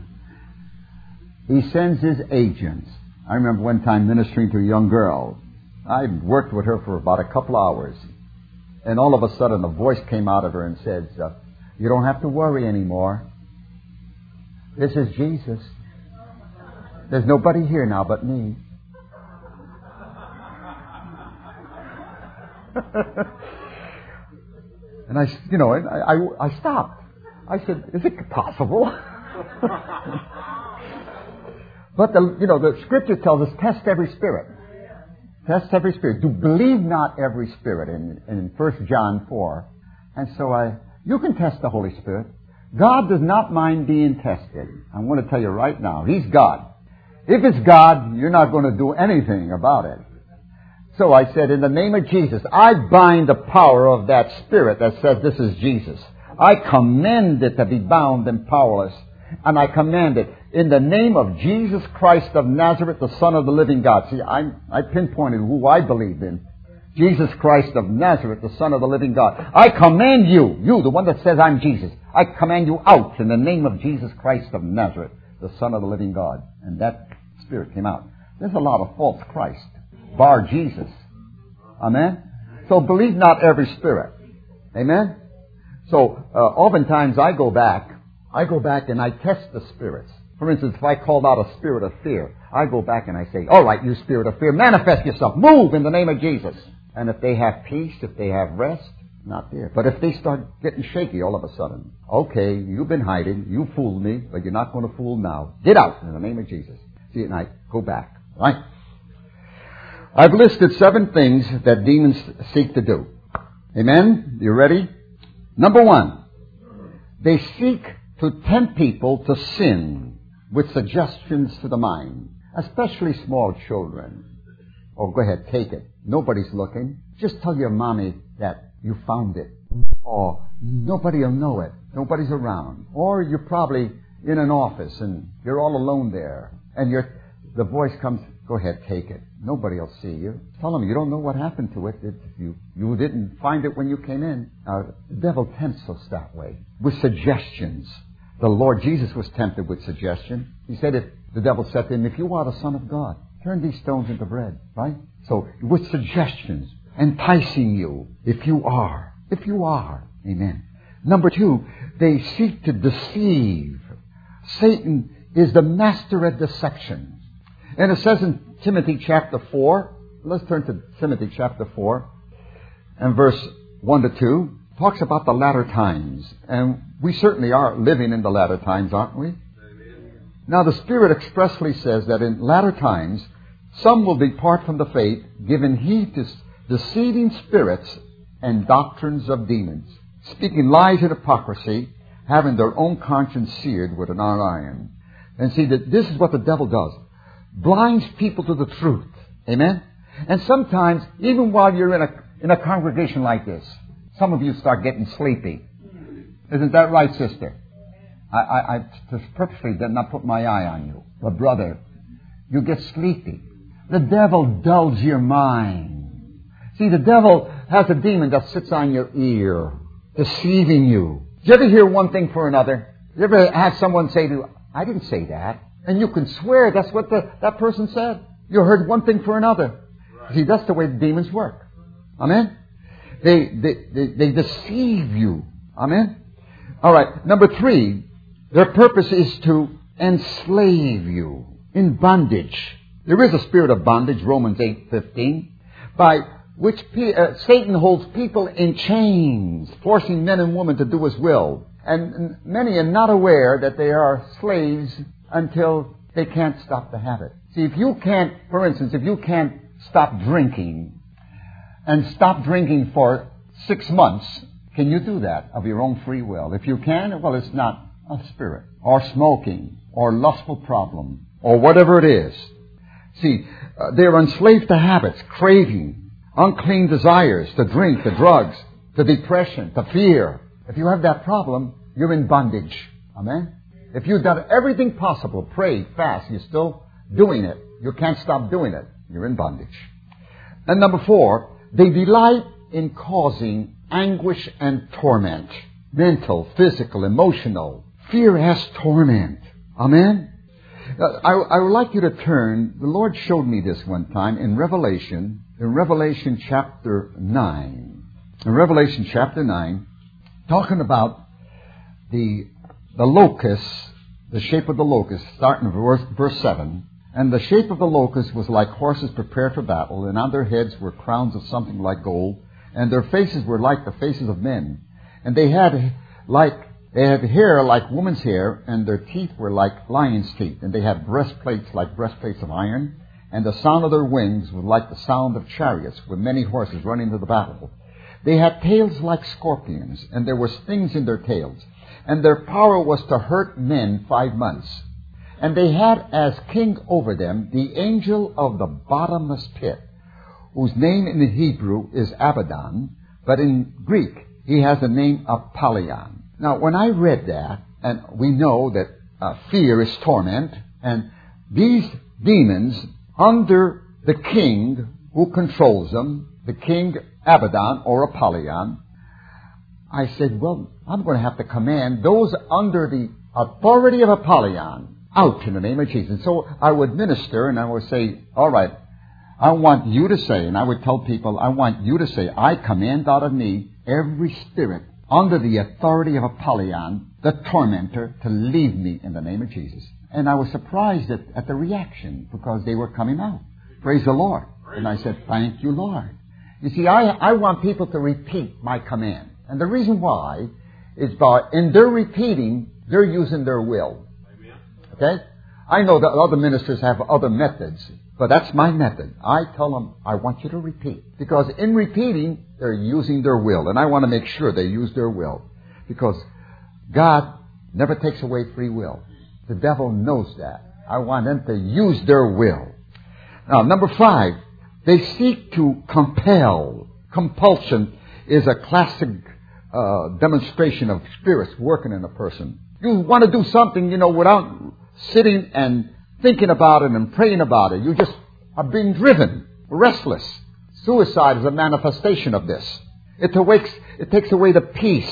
He sends his agents. I remember one time ministering to a young girl. I worked with her for about a couple hours. And all of a sudden a voice came out of her and said, uh, you don't have to worry anymore. This is Jesus. There's nobody here now but me. And I, you know, I, I, I stopped. I said, is it possible? But the, you know, the Scripture tells us, test every spirit. Test every spirit. Do believe not every spirit in, in First John four. And so I, you can test the Holy Spirit. God does not mind being tested. I want to tell you right now, He's God. If it's God, you're not going to do anything about it. So I said, in the name of Jesus, I bind the power of that spirit that says this is Jesus. I command it to be bound and powerless. And I command it in the name of Jesus Christ of Nazareth, the Son of the living God. See, I, I pinpointed who I believed in. Jesus Christ of Nazareth, the Son of the living God. I command you, you, the one that says I'm Jesus, I command you out in the name of Jesus Christ of Nazareth, the Son of the living God. And that spirit came out. There's a lot of false Christ, bar Jesus. Amen? So believe not every spirit. Amen? So uh, oftentimes I go back, I go back and I test the spirits. For instance, if I called out a spirit of fear, I go back and I say, all right, you spirit of fear, manifest yourself. Move in the name of Jesus. And if they have peace, if they have rest, not there. But if they start getting shaky all of a sudden, okay, you've been hiding, you fooled me, but you're not going to fool now. Get out in the name of Jesus. See it, and I go back. Right? I've listed seven things that demons seek to do. Amen? You ready? Number one, they seek to tempt people to sin with suggestions to the mind, especially small children. Oh, go ahead, take it. Nobody's looking. Just tell your mommy that you found it. Or nobody will know it. Nobody's around. Or you're probably in an office and you're all alone there. And you're, the voice comes, go ahead, take it. Nobody will see you. Tell them you don't know what happened to it. it you, you didn't find it when you came in. Now, the devil tempts us that way, with suggestions. The Lord Jesus was tempted with suggestion. He said, if the devil said to him, if you are the Son of God, turn these stones into bread, right? So, with suggestions, enticing you, if you are, if you are, amen. Number two, they seek to deceive. Satan is the master at deception. And it says in Timothy chapter four, let's turn to Timothy chapter four, and verse one to two, talks about the latter times. And we certainly are living in the latter times, aren't we? Now, the Spirit expressly says that in latter times, some will depart from the faith, giving heed to deceiving spirits and doctrines of demons, speaking lies and hypocrisy, having their own conscience seared with an iron. And see, that this is what the devil does. Blinds people to the truth. Amen? And sometimes, even while you're in a in a congregation like this, some of you start getting sleepy. Isn't that right, sister? I, I, I purposely did not put my eye on you. But brother, you get sleepy. The devil dulls your mind. See, the devil has a demon that sits on your ear, deceiving you. Did you ever hear one thing for another? Did you ever have someone say to you, I didn't say that? And you can swear that's what the, that person said. You heard one thing for another. Right. See, that's the way the demons work. Amen? They, they, they, they deceive you. Amen? All right. Number three, their purpose is to enslave you in bondage. There is a spirit of bondage, Romans eight fifteen, by which uh, Satan holds people in chains, forcing men and women to do his will. And many are not aware that they are slaves until they can't stop the habit. See, if you can't, for instance, if you can't stop drinking and stop drinking for six months, can you do that of your own free will? If you can, well, it's not a spirit, or smoking, or lustful problem, or whatever it is. See, uh, they're enslaved to habits, craving, unclean desires, to drink, to drugs, to depression, to fear. If you have that problem, you're in bondage. Amen? If you've done everything possible, pray, fast, you're still doing it. You can't stop doing it. You're in bondage. And number four, they delight in causing anguish and torment. Mental, physical, emotional. Fear has torment. Amen? Uh, I, I would like you to turn, the Lord showed me this one time in Revelation, in Revelation chapter nine. In Revelation chapter nine, talking about the the locusts, the shape of the locust, starting in verse, verse seven. And the shape of the locust was like horses prepared for battle, and on their heads were crowns of something like gold, and their faces were like the faces of men. And they had like they had hair like woman's hair, and their teeth were like lions' teeth, and they had breastplates like breastplates of iron, and the sound of their wings was like the sound of chariots with many horses running to the battle. They had tails like scorpions, and there were stings in their tails. And their power was to hurt men five months. And they had as king over them the angel of the bottomless pit, whose name in the Hebrew is Abaddon, but in Greek he has the name Apollyon. Now, when I read that, and we know that uh, fear is torment, and these demons under the king who controls them, the king Abaddon or Apollyon, I said, well, I'm going to have to command those under the authority of Apollyon out in the name of Jesus. So I would minister and I would say, all right, I want you to say, and I would tell people, I want you to say, I command out of me every spirit under the authority of Apollyon, the tormentor, to leave me in the name of Jesus. And I was surprised at, at the reaction because they were coming out. Praise the Lord. And I said, thank you, Lord. You see, I, I want people to repeat my command. And the reason why is by, in their repeating, they're using their will. Okay? I know that other ministers have other methods, but that's my method. I tell them, I want you to repeat. Because in repeating, they're using their will. And I want to make sure they use their will. Because God never takes away free will. The devil knows that. I want them to use their will. Now, number five, they seek to compel. Compulsion is a classic uh, demonstration of spirits working in a person. You want to do something, you know, without sitting and thinking about it and praying about it. You just are being driven, restless. Suicide is a manifestation of this. It awakes, it takes away the peace.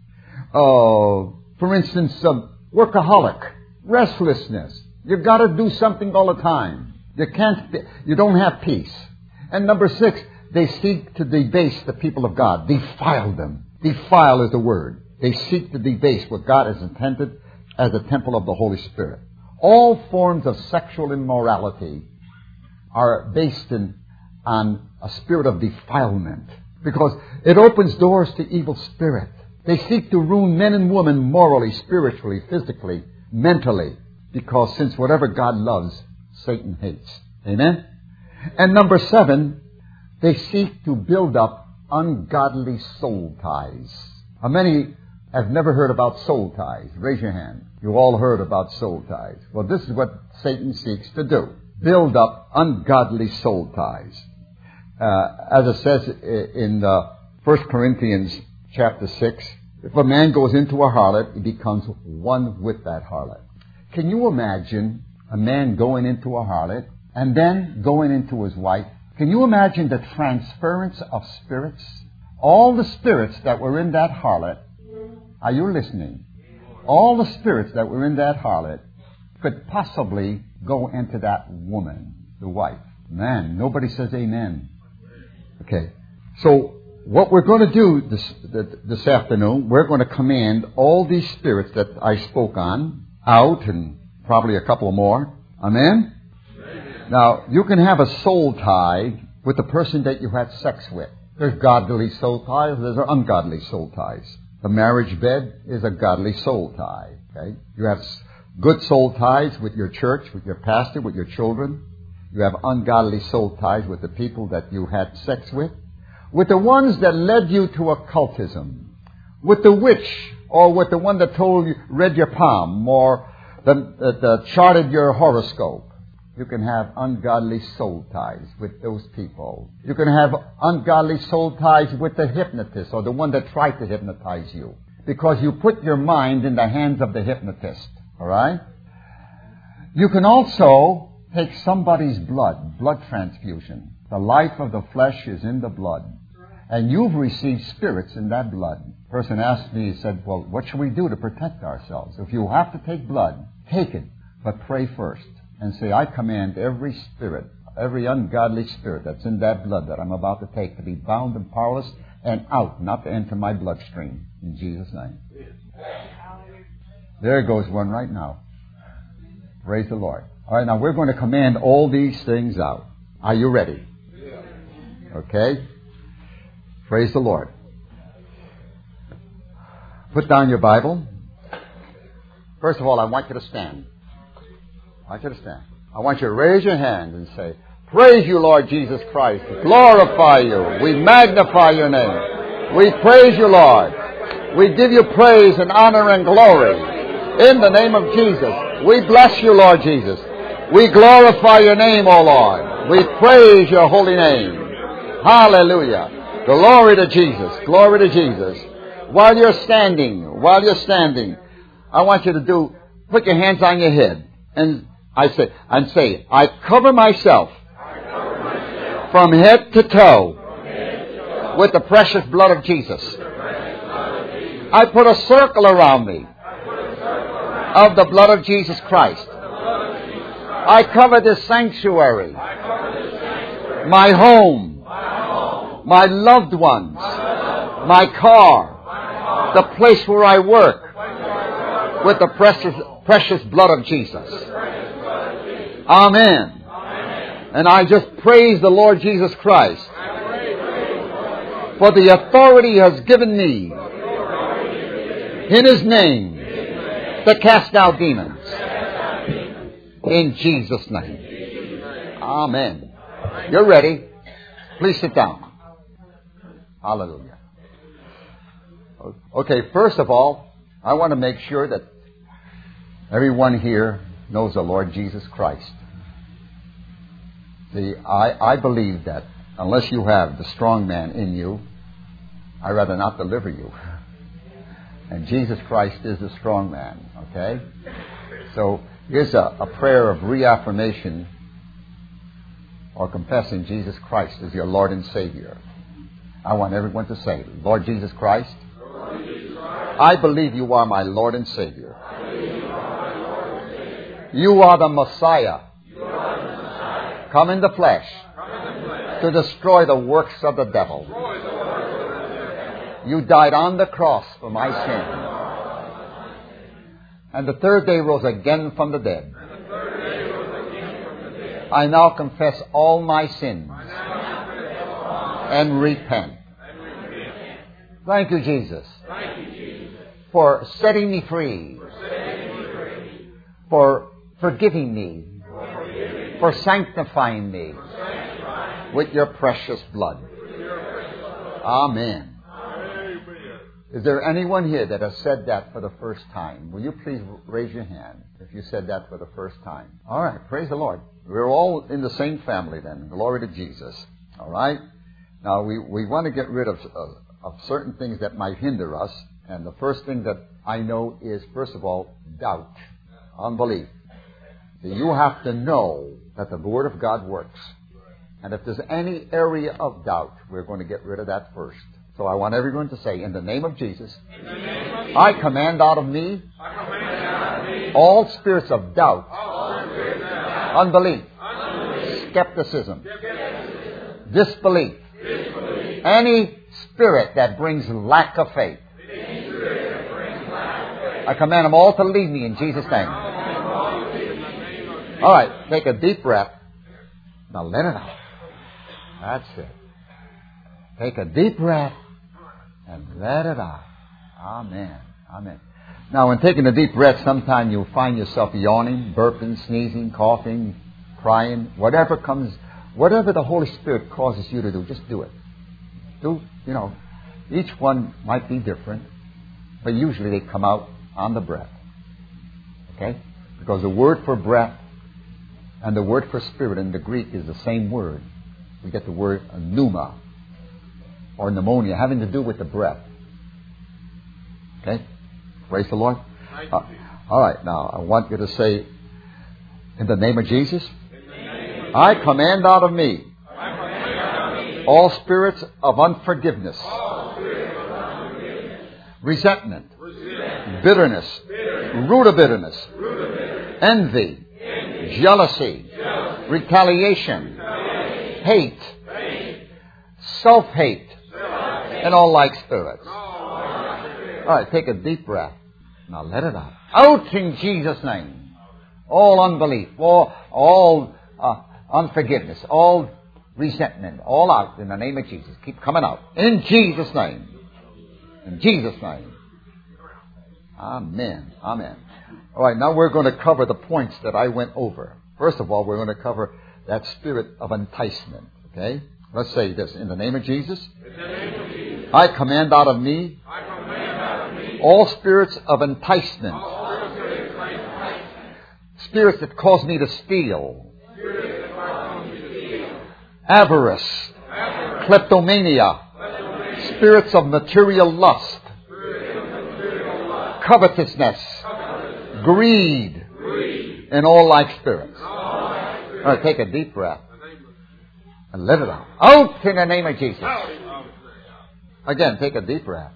Uh, for instance, um, workaholic, restlessness. You've got to do something all the time. You can't, you don't have peace. And number six, they seek to debase the people of God, defile them. Defile is the word. They seek to debase what God has intended as a temple of the Holy Spirit. All forms of sexual immorality are based in, on a spirit of defilement because it opens doors to evil spirit. They seek to ruin men and women morally, spiritually, physically, mentally, because since whatever God loves, Satan hates. Amen? And number seven, they seek to build up ungodly soul ties. How many have never heard about soul ties? Raise your hand. You all heard about soul ties. Well, this is what Satan seeks to do. Build up ungodly soul ties. Uh, as it says in uh, First Corinthians chapter six, if a man goes into a harlot, he becomes one with that harlot. Can you imagine a man going into a harlot and then going into his wife? Can you imagine the transference of spirits? All the spirits that were in that harlot, are you listening? All the spirits that were in that harlot could possibly go into that woman, the wife. Man, nobody says amen. Okay. So what we're going to do this, this afternoon, we're going to command all these spirits that I spoke on out, and probably a couple more. Amen? Amen. Now, you can have a soul tie with the person that you had sex with. There's godly soul ties, there's ungodly soul ties. The marriage bed is a godly soul tie. Okay? You have good soul ties with your church, with your pastor, with your children. You have ungodly soul ties with the people that you had sex with. With the ones that led you to occultism. With the witch, or with the one that told you, read your palm, or the, the, the charted your horoscope. You can have ungodly soul ties with those people. You can have ungodly soul ties with the hypnotist, or the one that tried to hypnotize you. Because you put your mind in the hands of the hypnotist. All right? You can also take somebody's blood, blood transfusion. The life of the flesh is in the blood. And you've received spirits in that blood. A person asked me, he said, well, what should we do to protect ourselves? If you have to take blood, take it, but pray first. And say, I command every spirit, every ungodly spirit that's in that blood that I'm about to take to be bound and powerless and out, not to enter my bloodstream. In Jesus' name. There goes one right now. Praise the Lord. All right, now we're going to command all these things out. Are you ready? Okay? Praise the Lord. Put down your Bible. First of all, I want you to stand. I want you to stand. I want you to raise your hand and say, praise you, Lord Jesus Christ. Glorify you. We magnify your name. We praise you, Lord. We give you praise and honor and glory. In the name of Jesus. We bless you, Lord Jesus. We glorify your name, O Lord. We praise your holy name. Hallelujah. Glory to Jesus. Glory to Jesus. While you're standing, while you're standing, I want you to do, put your hands on your head. And I say, and say, I cover myself, I cover myself from head to toe, from head to toe with the precious blood of Jesus. Blood of Jesus. I put a circle around me of the blood of Jesus Christ. I cover this sanctuary, my home, my loved ones, my car, the place where I work, with the precious, precious blood of Jesus. Amen. Amen. And I just praise the Lord Jesus Christ for the authority He has given me in His name to cast out demons. In Jesus' name. Amen. You're ready. Please sit down. Hallelujah. Okay, first of all, I want to make sure that everyone here knows the Lord Jesus Christ. See, I, I believe that unless you have the strong man in you, I'd rather not deliver you. And Jesus Christ is the strong man, okay? So here's a, a prayer of reaffirmation or confessing Jesus Christ as your Lord and Savior. I want everyone to say, Lord Jesus Christ, Lord Jesus Christ, I believe you are my Lord and Savior. You are the Messiah, you are the Messiah. Come in the flesh, Come in the flesh. To destroy the works of the devil. The works of the devil. You died on the cross for my sin. And the third day rose again from the dead. The I now confess all my sins and repent. And repent. Thank you, Jesus, Thank you, Jesus. For setting me free, for, setting me free. For forgiving me, for, forgiving for sanctifying me, for sanctifying with your precious blood. Your precious blood. Amen. Amen. Is there anyone here that has said that for the first time? Will you please raise your hand if you said that for the first time? All right, praise the Lord. We're all in the same family then. Glory to Jesus. All right? Now, we, we want to get rid of, of, of certain things that might hinder us. And the first thing that I know is, first of all, doubt, unbelief. So you have to know that the Word of God works. And if there's any area of doubt, we're going to get rid of that first. So I want everyone to say, in the name of Jesus, name of Jesus I command out of me, out of me all spirits of doubt, spirits of doubt unbelief, unbelief skepticism, skepticism disbelief, disbelief, any spirit that brings lack of faith. I command them all to leave me in Jesus' name. All right, take a deep breath. Now let it out. That's it. Take a deep breath and let it out. Amen. Amen. Now, in taking a deep breath, sometimes you'll find yourself yawning, burping, sneezing, coughing, crying, whatever comes, whatever the Holy Spirit causes you to do, just do it. Do, you know, each one might be different, but usually they come out on the breath. Okay? Because the word for breath and the word for spirit in the Greek is the same word. We get the word pneuma or pneumonia, having to do with the breath. Okay? Praise the Lord. Uh, all right, now I want you to say, in the name of Jesus, name of I command out of me, out of me all spirits of unforgiveness, spirits of unforgiveness resentment, resentment bitterness, bitterness root of bitterness, root of bitterness envy, envy jealousy, jealousy retaliation, retaliation hate, hate self-hate, self-hate and all like spirits. All right, take a deep breath. Now let it out. Out in Jesus' name. All unbelief, all, all uh, unforgiveness, all resentment, all out in the name of Jesus. Keep coming out. In Jesus' name. In Jesus' name. Amen. Amen. All right, now we're going to cover the points that I went over. First of all, we're going to cover that spirit of enticement. Okay? Let's say this. In the name of Jesus, in the name of Jesus I command out of me, I command out of me all spirits of enticement. All spirits, of enticement. Spirits that cause me to steal. Spirits that cause me to steal. Avarice. Avarice. Kleptomania. Kleptomania. Spirits of material lust. Spirits of material lust. Covetousness. Covetousness. Greed. Greed. And all like spirits. All, like spirits. All right, take a deep breath. And let it out. Out in the name of Jesus. Again, take a deep breath.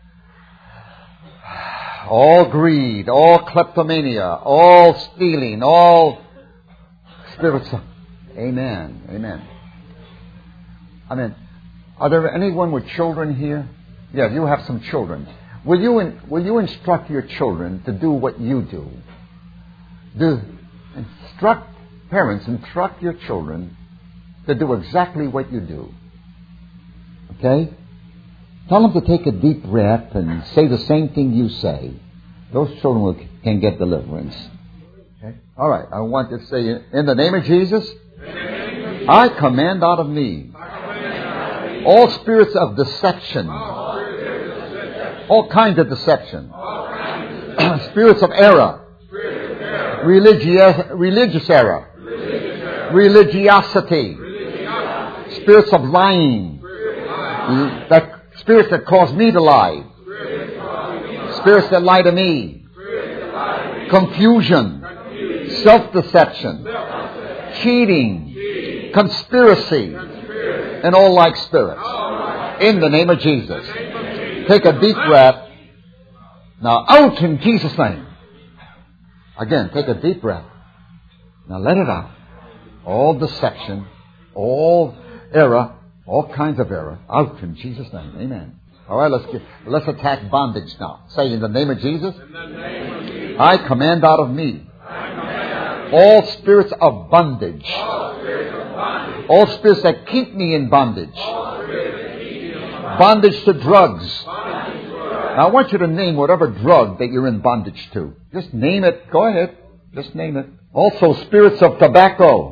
All greed, all kleptomania, all stealing, all spirits of... Amen. Amen. I mean, are there anyone with children here? Yeah, you have some children. Will you in, will you instruct your children to do what you do? Do instruct parents, instruct your children to do exactly what you do. Okay? Tell them to take a deep breath and say the same thing you say. Those children will, can get deliverance. Okay? All right. I want to say, in the name of Jesus, name I command out of me, out of me all spirits of deception, all, spirits of deception, all kinds of deception, kinds of deception. Spirits of error, spirits of error. Religious, religious error, religious error. Religiosity. Spirits of lying. lying. That spirits that cause me to lie. Spirits, spirits that lie to me. Lie to me. Confusion. Confusion. Self-deception. Self-deception. Cheating. Cheating. Conspiracy. Conspiracy. And all like spirits. All like in the name of Jesus. Name of Jesus. Take a deep breath. Now out in Jesus' name. Again, take a deep breath. Now let it out. All deception. All error, all kinds of error, out in Jesus' name. Amen. All right, let's get, let's attack bondage now. Say, in the name of Jesus, in the name of Jesus I command out of me out of all spirits of bondage, all spirits, of bondage. All spirits that keep me in bondage, keep in bondage. Bondage to drugs. Bondage to drugs. Now, I want you to name whatever drug that you're in bondage to. Just name it. Go ahead. Just name it. Also, spirits of tobacco.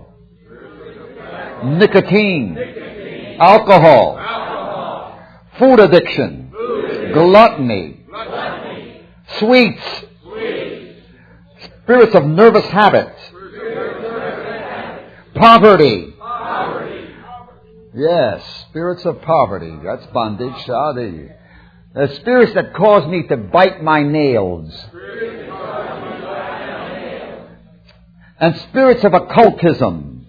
Nicotine, Nicotine. Alcohol, alcohol. Food addiction, food addiction. Gluttony, Gluttony. Sweets, Sweets. Spirits of nervous habits, Spirits of nervous habits. Poverty, Poverty. Yes, spirits of poverty. That's bondage. Ah, the, the spirits that cause me to bite my nails. And spirits of occultism.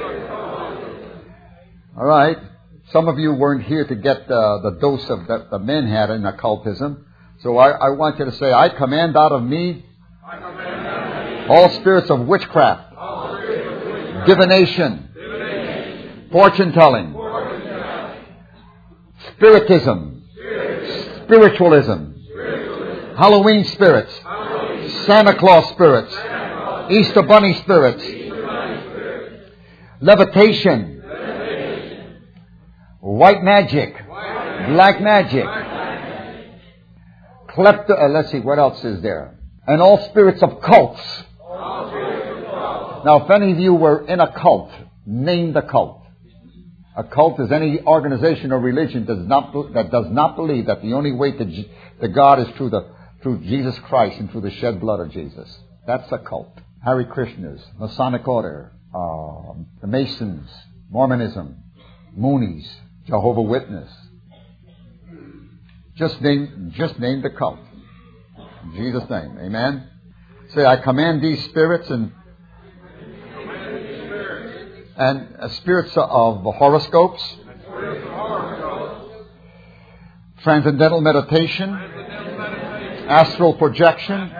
All right. Some of you weren't here to get uh, the dose of that the men had in occultism. So I, I want you to say, I command out of me all spirits of witchcraft, divination, fortune-telling, spiritism, spiritualism, Halloween spirits, Santa Claus spirits, Easter Bunny spirits, levitation, white magic, black magic, klepto, uh, let's see, what else is there? And all spirits of cults. Now, if any of you were in a cult, name the cult. A cult is any organization or religion does not, that does not believe that the only way to, to God is through, the, through Jesus Christ and through the shed blood of Jesus. That's a cult. Hare Krishnas, Masonic Order, uh, the Masons, Mormonism, Moonies, Jehovah's Witness. Just name, just name the cult. In Jesus' name. Amen. Say, I command these spirits and and uh, spirits of horoscopes, transcendental meditation, astral projection,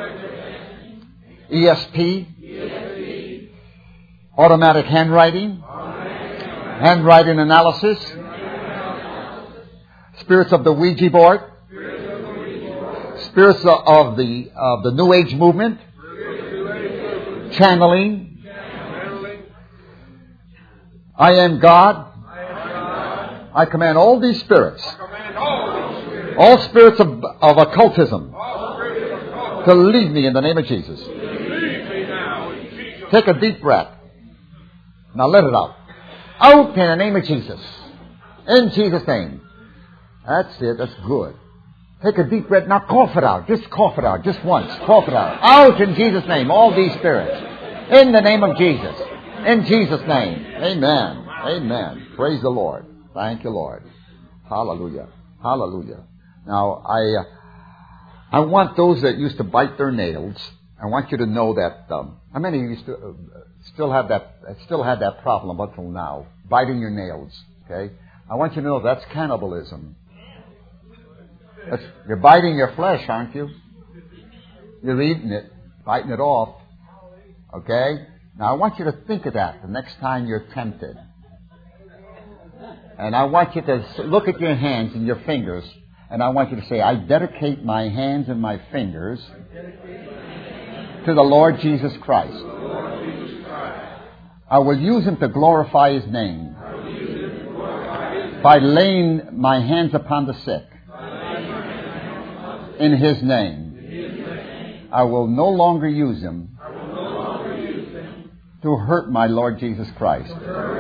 E S P, automatic handwriting, handwriting analysis, spirits of the Ouija board, spirits of the of the New Age movement, channeling. I am God. I command all these spirits, all spirits of, of occultism, to leave me in the name of Jesus. Take a deep breath. Now let it out. Out in the name of Jesus. In Jesus' name. That's it. That's good. Take a deep breath. Now cough it out. Just cough it out. Just once. Cough it out. Out in Jesus' name. All these spirits. In the name of Jesus. In Jesus' name. Amen. Amen. Praise the Lord. Thank you, Lord. Hallelujah. Hallelujah. Now, I uh, I want those that used to bite their nails, I want you to know that, um, how many of you used to, uh, still have that, still had that problem up till now, biting your nails, okay? I want you to know that's cannibalism. That's, you're biting your flesh, aren't you? You're eating it, biting it off, okay? Now, I want you to think of that the next time you're tempted. And I want you to look at your hands and your fingers, and I want you to say, I dedicate my hands and my fingers to the Lord Jesus Christ. I will use them to glorify His name by laying my hands upon the sick in His name. I will no longer use them to hurt my Lord Jesus Christ.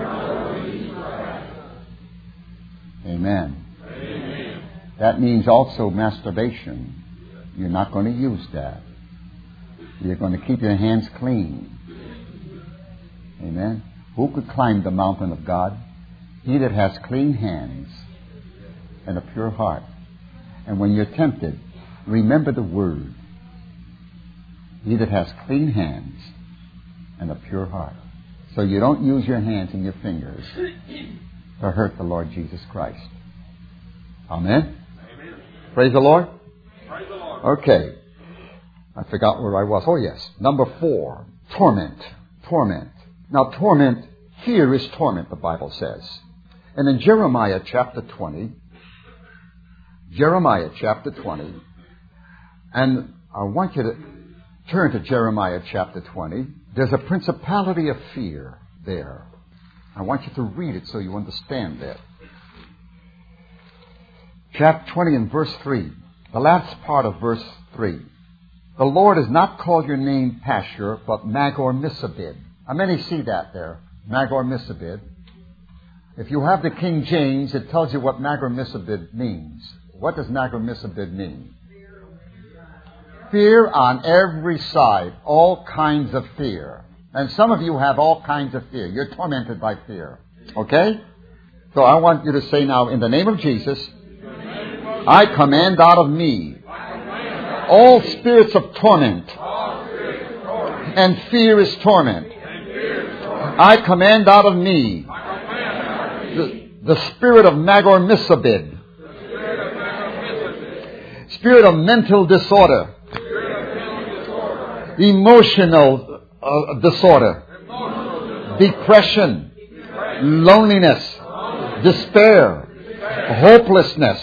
Amen. Amen. That means also masturbation. You're not going to use that. You're going to keep your hands clean. Amen. Who could climb the mountain of God? He that has clean hands and a pure heart. And when you're tempted, remember the word. He that has clean hands and a pure heart. So you don't use your hands and your fingers to hurt the Lord Jesus Christ. Amen? Amen. Praise the Lord. Praise the Lord. Okay. I forgot where I was. Oh, yes. Number four. Torment. Torment. Now, torment, here is torment, the Bible says. And in Jeremiah chapter twenty, Jeremiah chapter twenty, and I want you to turn to Jeremiah chapter twenty. There's a principality of fear there. I want you to read it so you understand that. Chapter twenty and verse three. The last part of verse three. The Lord has not called your name Pashur, but Magor-Missabib. How many see that there? Magor-Missabib. If you have the King James, it tells you what Magor-Missabib means. What does Magor-Missabib mean? Fear on every side. All kinds of fear. And some of you have all kinds of fear. You're tormented by fear. Okay? So I want you to say now, in the name of Jesus, I command out of me all spirits of torment, and fear is torment. I command out of me the, the spirit of Magor-Missabib, spirit of mental disorder, emotional uh, disorder, depression, loneliness, despair, hopelessness,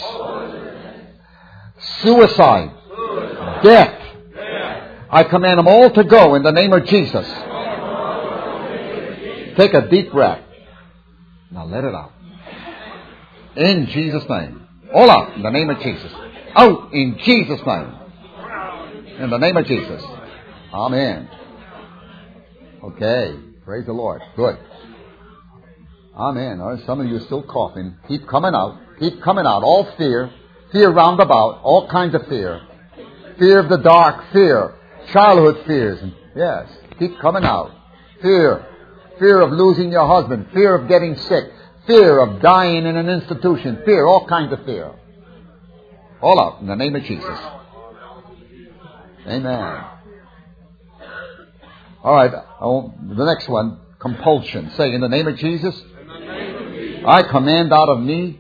suicide, death. I command them all to go in the name of Jesus. Take a deep breath. Now let it out. In Jesus' name. All out in the name of Jesus. Out in Jesus' name. In the name of Jesus. Amen. Okay. Praise the Lord. Good. Amen. All right, some of you are still coughing. Keep coming out. Keep coming out. All fear. Fear round about. All kinds of fear. Fear of the dark. Fear. Childhood fears. Yes. Keep coming out. Fear. Fear of losing your husband. Fear of getting sick. Fear of dying in an institution. Fear. All kinds of fear. All out in the name of Jesus. Amen. All right. Oh, the next one. Compulsion. Say, in the name of Jesus, I command out of me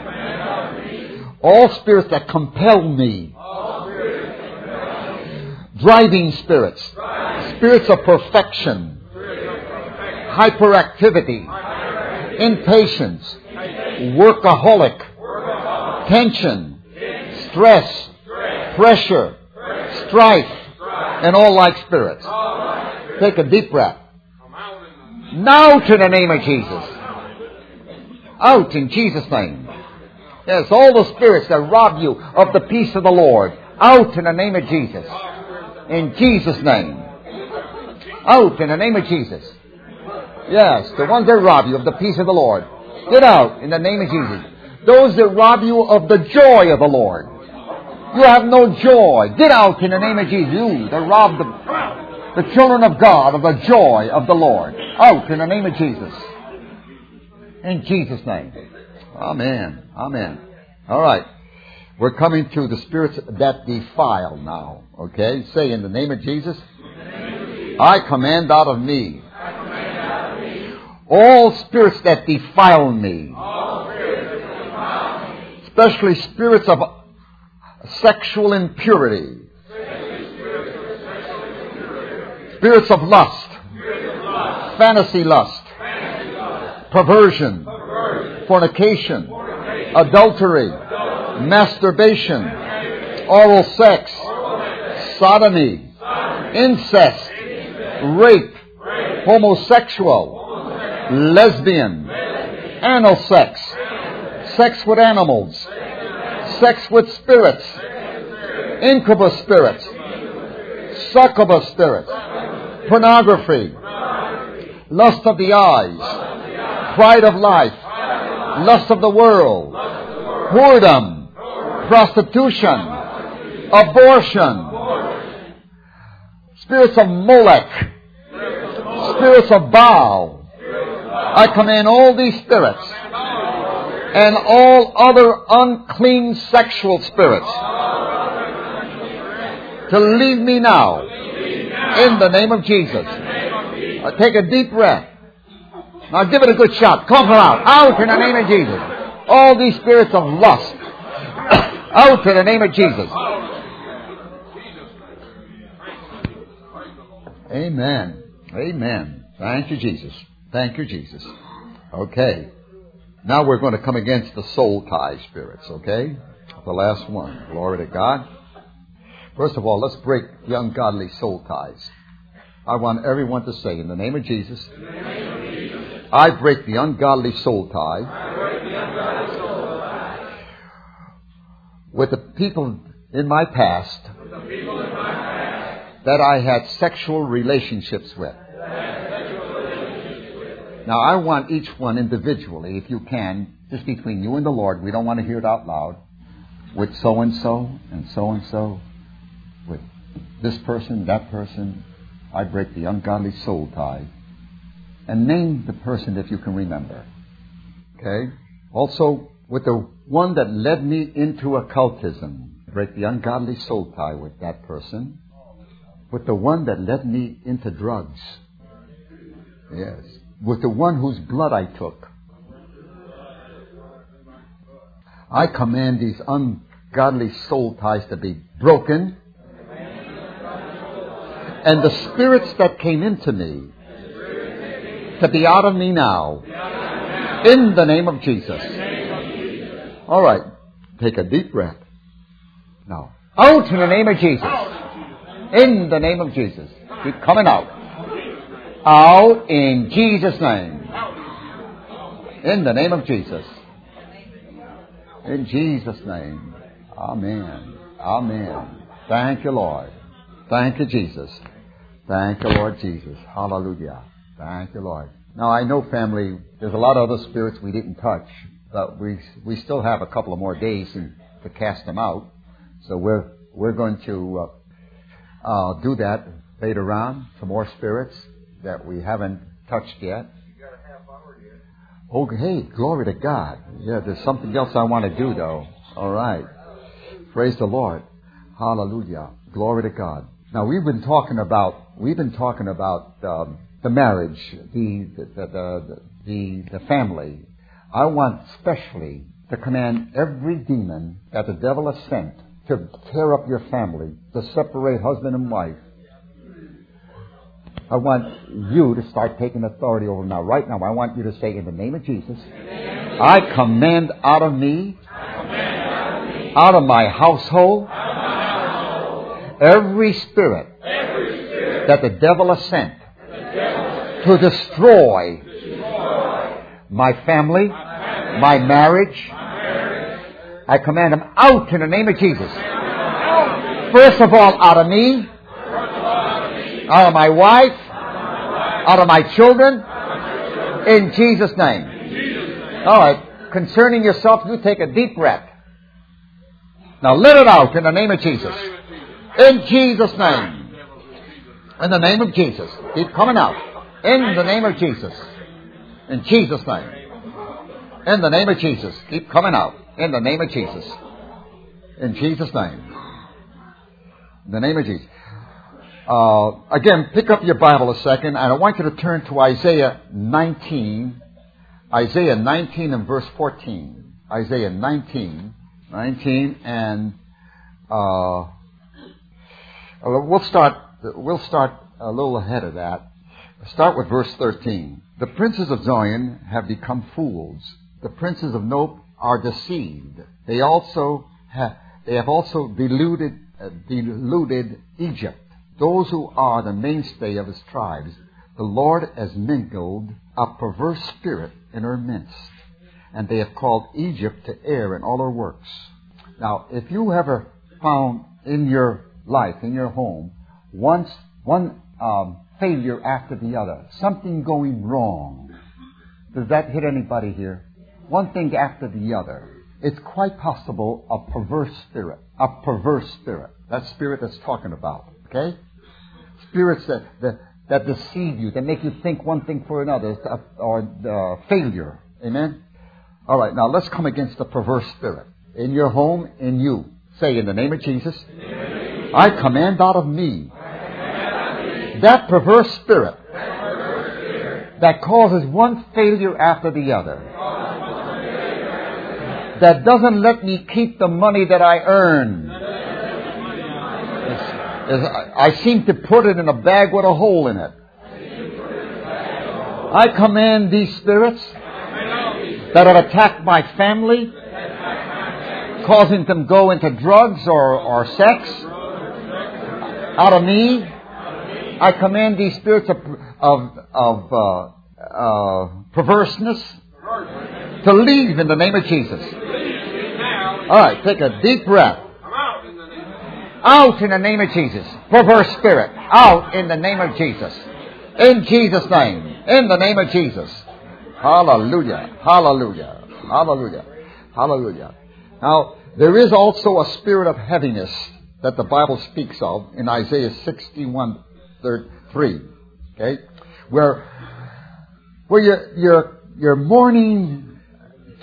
all spirits that compel me. Driving spirits. Spirits of perfection. Hyperactivity. Impatience. Workaholic. Tension. Stress. Pressure. Strife. And all like spirits. Take a deep breath. Now to the name of Jesus. Out in Jesus' name. Yes, all the spirits that rob you of the peace of the Lord. Out in the name of Jesus. In Jesus' name. Out in the name of Jesus. Yes, the ones that rob you of the peace of the Lord. Get out in the name of Jesus. Those that rob you of the joy of the Lord. You have no joy. Get out in the name of Jesus. You that rob the, the children of God of the joy of the Lord. Out in the name of Jesus. In Jesus' name. Amen. Amen. All right. We're coming to the spirits that defile now. Okay? Say, in the name of Jesus, I command out of me all spirits that defile me. Especially spirits of sexual impurity. Spirits of lust. Fantasy lust. Perversion. Fornication. Adultery. Masturbation. Oral sex. Sodomy. Incest. Rape. Homosexual. Lesbian. Anal sex. Sex with animals. Sex with spirits. Incubus spirits. Succubus spirits. Pornography. Lust of the eyes. Pride of life. Lust of the world. Whoredom. Prostitution. Abortion. Spirits of Molech. Spirits of Baal. I command all these spirits and all other unclean sexual spirits to leave me now in the name of Jesus. I take a deep breath. Now give it a good shot. Cough it out. Out in the name of Jesus. All these spirits of lust. Out in the name of Jesus. Amen. Amen. Thank you, Jesus. Thank you, Jesus. Okay. Now we're going to come against the soul tie spirits, okay? The last one. Glory to God. First of all, let's break the ungodly soul ties. I want everyone to say, in the name of Jesus, in the name of Jesus I break the ungodly soul tie, I break the ungodly soul tie with the people in my past, with the people in my past that I had sexual relationships with. Now, I want each one individually, if you can, just between you and the Lord. We don't want to hear it out loud. With so-and-so and so-and-so. With this person, that person. I break the ungodly soul tie. And name the person if you can remember. Okay? Also, with the one that led me into occultism, break the ungodly soul tie with that person. With the one that led me into drugs. Yes. With the one whose blood I took. I command these ungodly soul ties to be broken. And the spirits that came into me to be out of me now. In the name of Jesus. All right. Take a deep breath. Now, out in the name of Jesus. In the name of Jesus. Keep coming out. Out in Jesus' name. In the name of Jesus. In Jesus' name. Amen. Amen. Thank you, Lord. Thank you, Jesus. Thank you, Lord Jesus. Hallelujah. Thank you, Lord. Now, I know, family, there's a lot of other spirits we didn't touch, but we we still have a couple of more days in, to cast them out. So we're we're going to uh, uh, do that later on. Some more spirits that we haven't touched yet. You got a half hour yet. Oh, hey, glory to God. Yeah, there's something else I want to do, though. All right. Praise the Lord. Hallelujah. Glory to God. Now, we've been talking about, we've been talking about um, the marriage, the the, the, the, the, the family. I want specially to command every demon that the devil has sent to tear up your family, to separate husband and wife. I want you to start taking authority over them now. Right now, I want you to say, in the name of Jesus, I command out of me, out of my household, every spirit that the devil has sent to destroy my family, my marriage. I command them out in the name of Jesus. First of all, out of me, out of my wife, out of my children, in Jesus' name. All right. Concerning yourself, you take a deep breath. Now let it out in the name of Jesus. In Jesus' name. In the name of Jesus. Keep coming out. In the name of Jesus. In Jesus' name. In the name of Jesus. Keep coming out. In the name of Jesus. In Jesus' name. In the name of Jesus. Uh, again, pick up your Bible a second, and I want you to turn to Isaiah nineteen. Isaiah nineteen and verse fourteen. Isaiah nineteen. nineteen and uh, we'll start. We'll start a little ahead of that. Start with verse thirteen. The princes of Zion have become fools. The princes of Nob are deceived. They also have. They have also deluded, uh, deluded Egypt. Those who are the mainstay of his tribes. The Lord has mingled a perverse spirit in her midst, and they have called Egypt to err in all her works. Now, if you ever found in your life, in your home, once one um, failure after the other, something going wrong, does that hit anybody here? One thing after the other. It's quite possible a perverse spirit, a perverse spirit. That spirit that's talking about, okay? Spirits that, that, that deceive you, that make you think one thing for another, or uh, failure. Amen? All right, now let's come against the perverse spirit. In your home, in you. Say, in the name of Jesus, I command out of me that perverse spirit that causes one failure after the other, that doesn't let me keep the money that I earn. I seem to put it in a bag with a hole in it. I command these spirits that have attacked my family, causing them to go into drugs or, or sex, out of me. I command these spirits of, of, of uh, uh, perverseness to leave in the name of Jesus. All right, take a deep breath. Out in the name of Jesus. Perverse spirit. Out in the name of Jesus. In Jesus' name. In the name of Jesus. Hallelujah. Hallelujah. Hallelujah. Hallelujah. Now, there is also a spirit of heaviness that the Bible speaks of in Isaiah sixty-one, three. Okay? Where, where you're, you're, you're mourning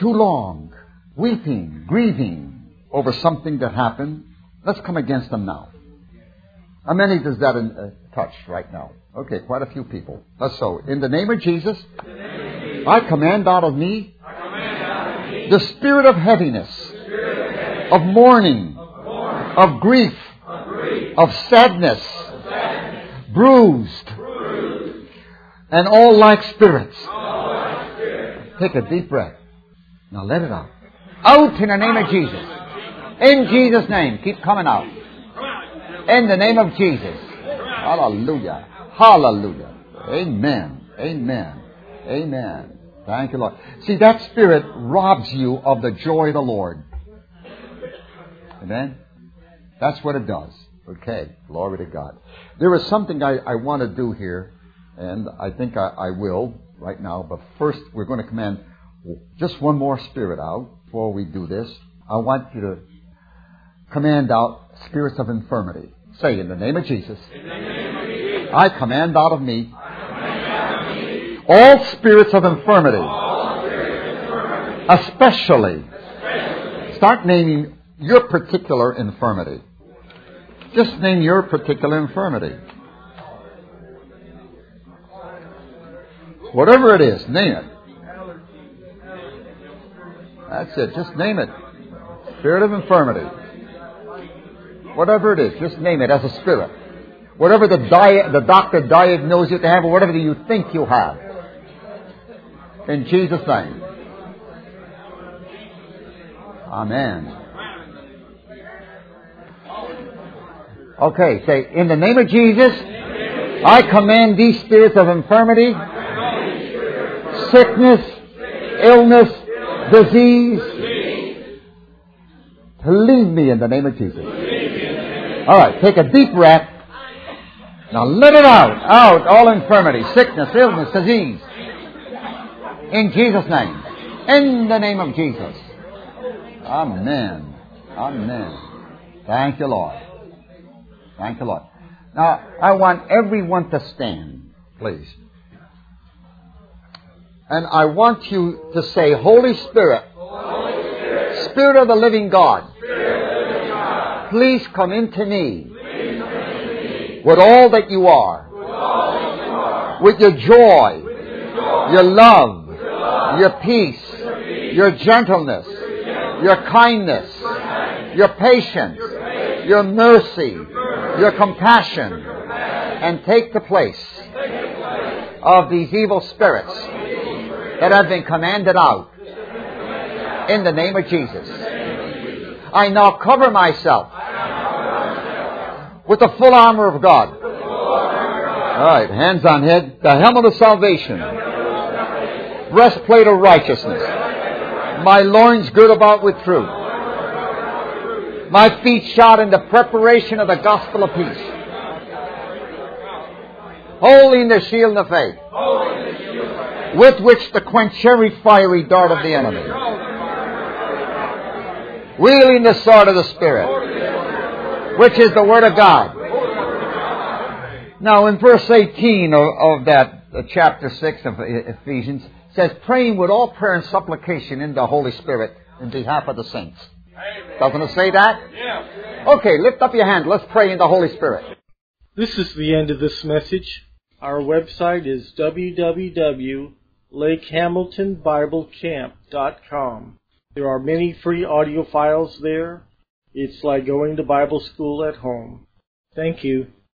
too long, weeping, grieving over something that happened, let's come against them now. How many does that in, uh, touch right now? Okay, quite a few people. Let's so. In the name of Jesus, I command out of me the spirit of heaviness, of mourning, of grief, of sadness, bruised, and all like spirits. Take a deep breath. Now let it out. Out in the name of Jesus. In Jesus' name. Keep coming out. In the name of Jesus. Hallelujah. Hallelujah. Amen. Amen. Amen. Thank you, Lord. See, that spirit robs you of the joy of the Lord. Amen? That's what it does. Okay. Glory to God. There is something I, I want to do here, and I think I, I will right now. But first, we're going to command just one more spirit out before we do this. I want you to command out spirits of infirmity. Say, in the name of Jesus, in the name of Jesus I command out of me, out of me all spirits of infirmity, spirits of infirmity especially, especially. Start naming your particular infirmity. Just name your particular infirmity. Whatever it is, name it. That's it. Just name it. Spirit of infirmity. Whatever it is, just name it as a spirit. Whatever the, di- the doctor diagnosed you to have, or whatever you think you have. In Jesus' name. Amen. Okay, say, in the name of Jesus, I command these spirits of infirmity, sickness, illness, disease, to leave me in the name of Jesus. All right, take a deep breath. Now let it out. Out, all infirmity, sickness, illness, disease. In Jesus' name. In the name of Jesus. Amen. Amen. Thank you, Lord. Thank you, Lord. Now, I want everyone to stand, please. And I want you to say, Holy Spirit, Holy Spirit, Spirit of the living God, please come into me with all that you are, with your joy, your love, your peace, your gentleness, your kindness, your patience, your mercy, your compassion, and take the place of these evil spirits that have been commanded out in the name of Jesus. I now cover myself with the full armor of God. All right, hands on head. The helmet of salvation. Breastplate of righteousness. My loins girt about with truth. My feet shod in the preparation of the gospel of peace. Holding the shield of faith, with which to quench every fiery dart of the enemy. Wielding the sword of the Spirit, which is the Word of God. Now in verse eighteen of, of that uh, chapter six of Ephesians, it says, praying with all prayer and supplication in the Holy Spirit in behalf of the saints. Doesn't it say that? Yeah. Okay, lift up your hand. Let's pray in the Holy Spirit. This is the end of this message. Our website is w w w dot lake hamilton bible camp dot com. There are many free audio files there. It's like going to Bible school at home. Thank you.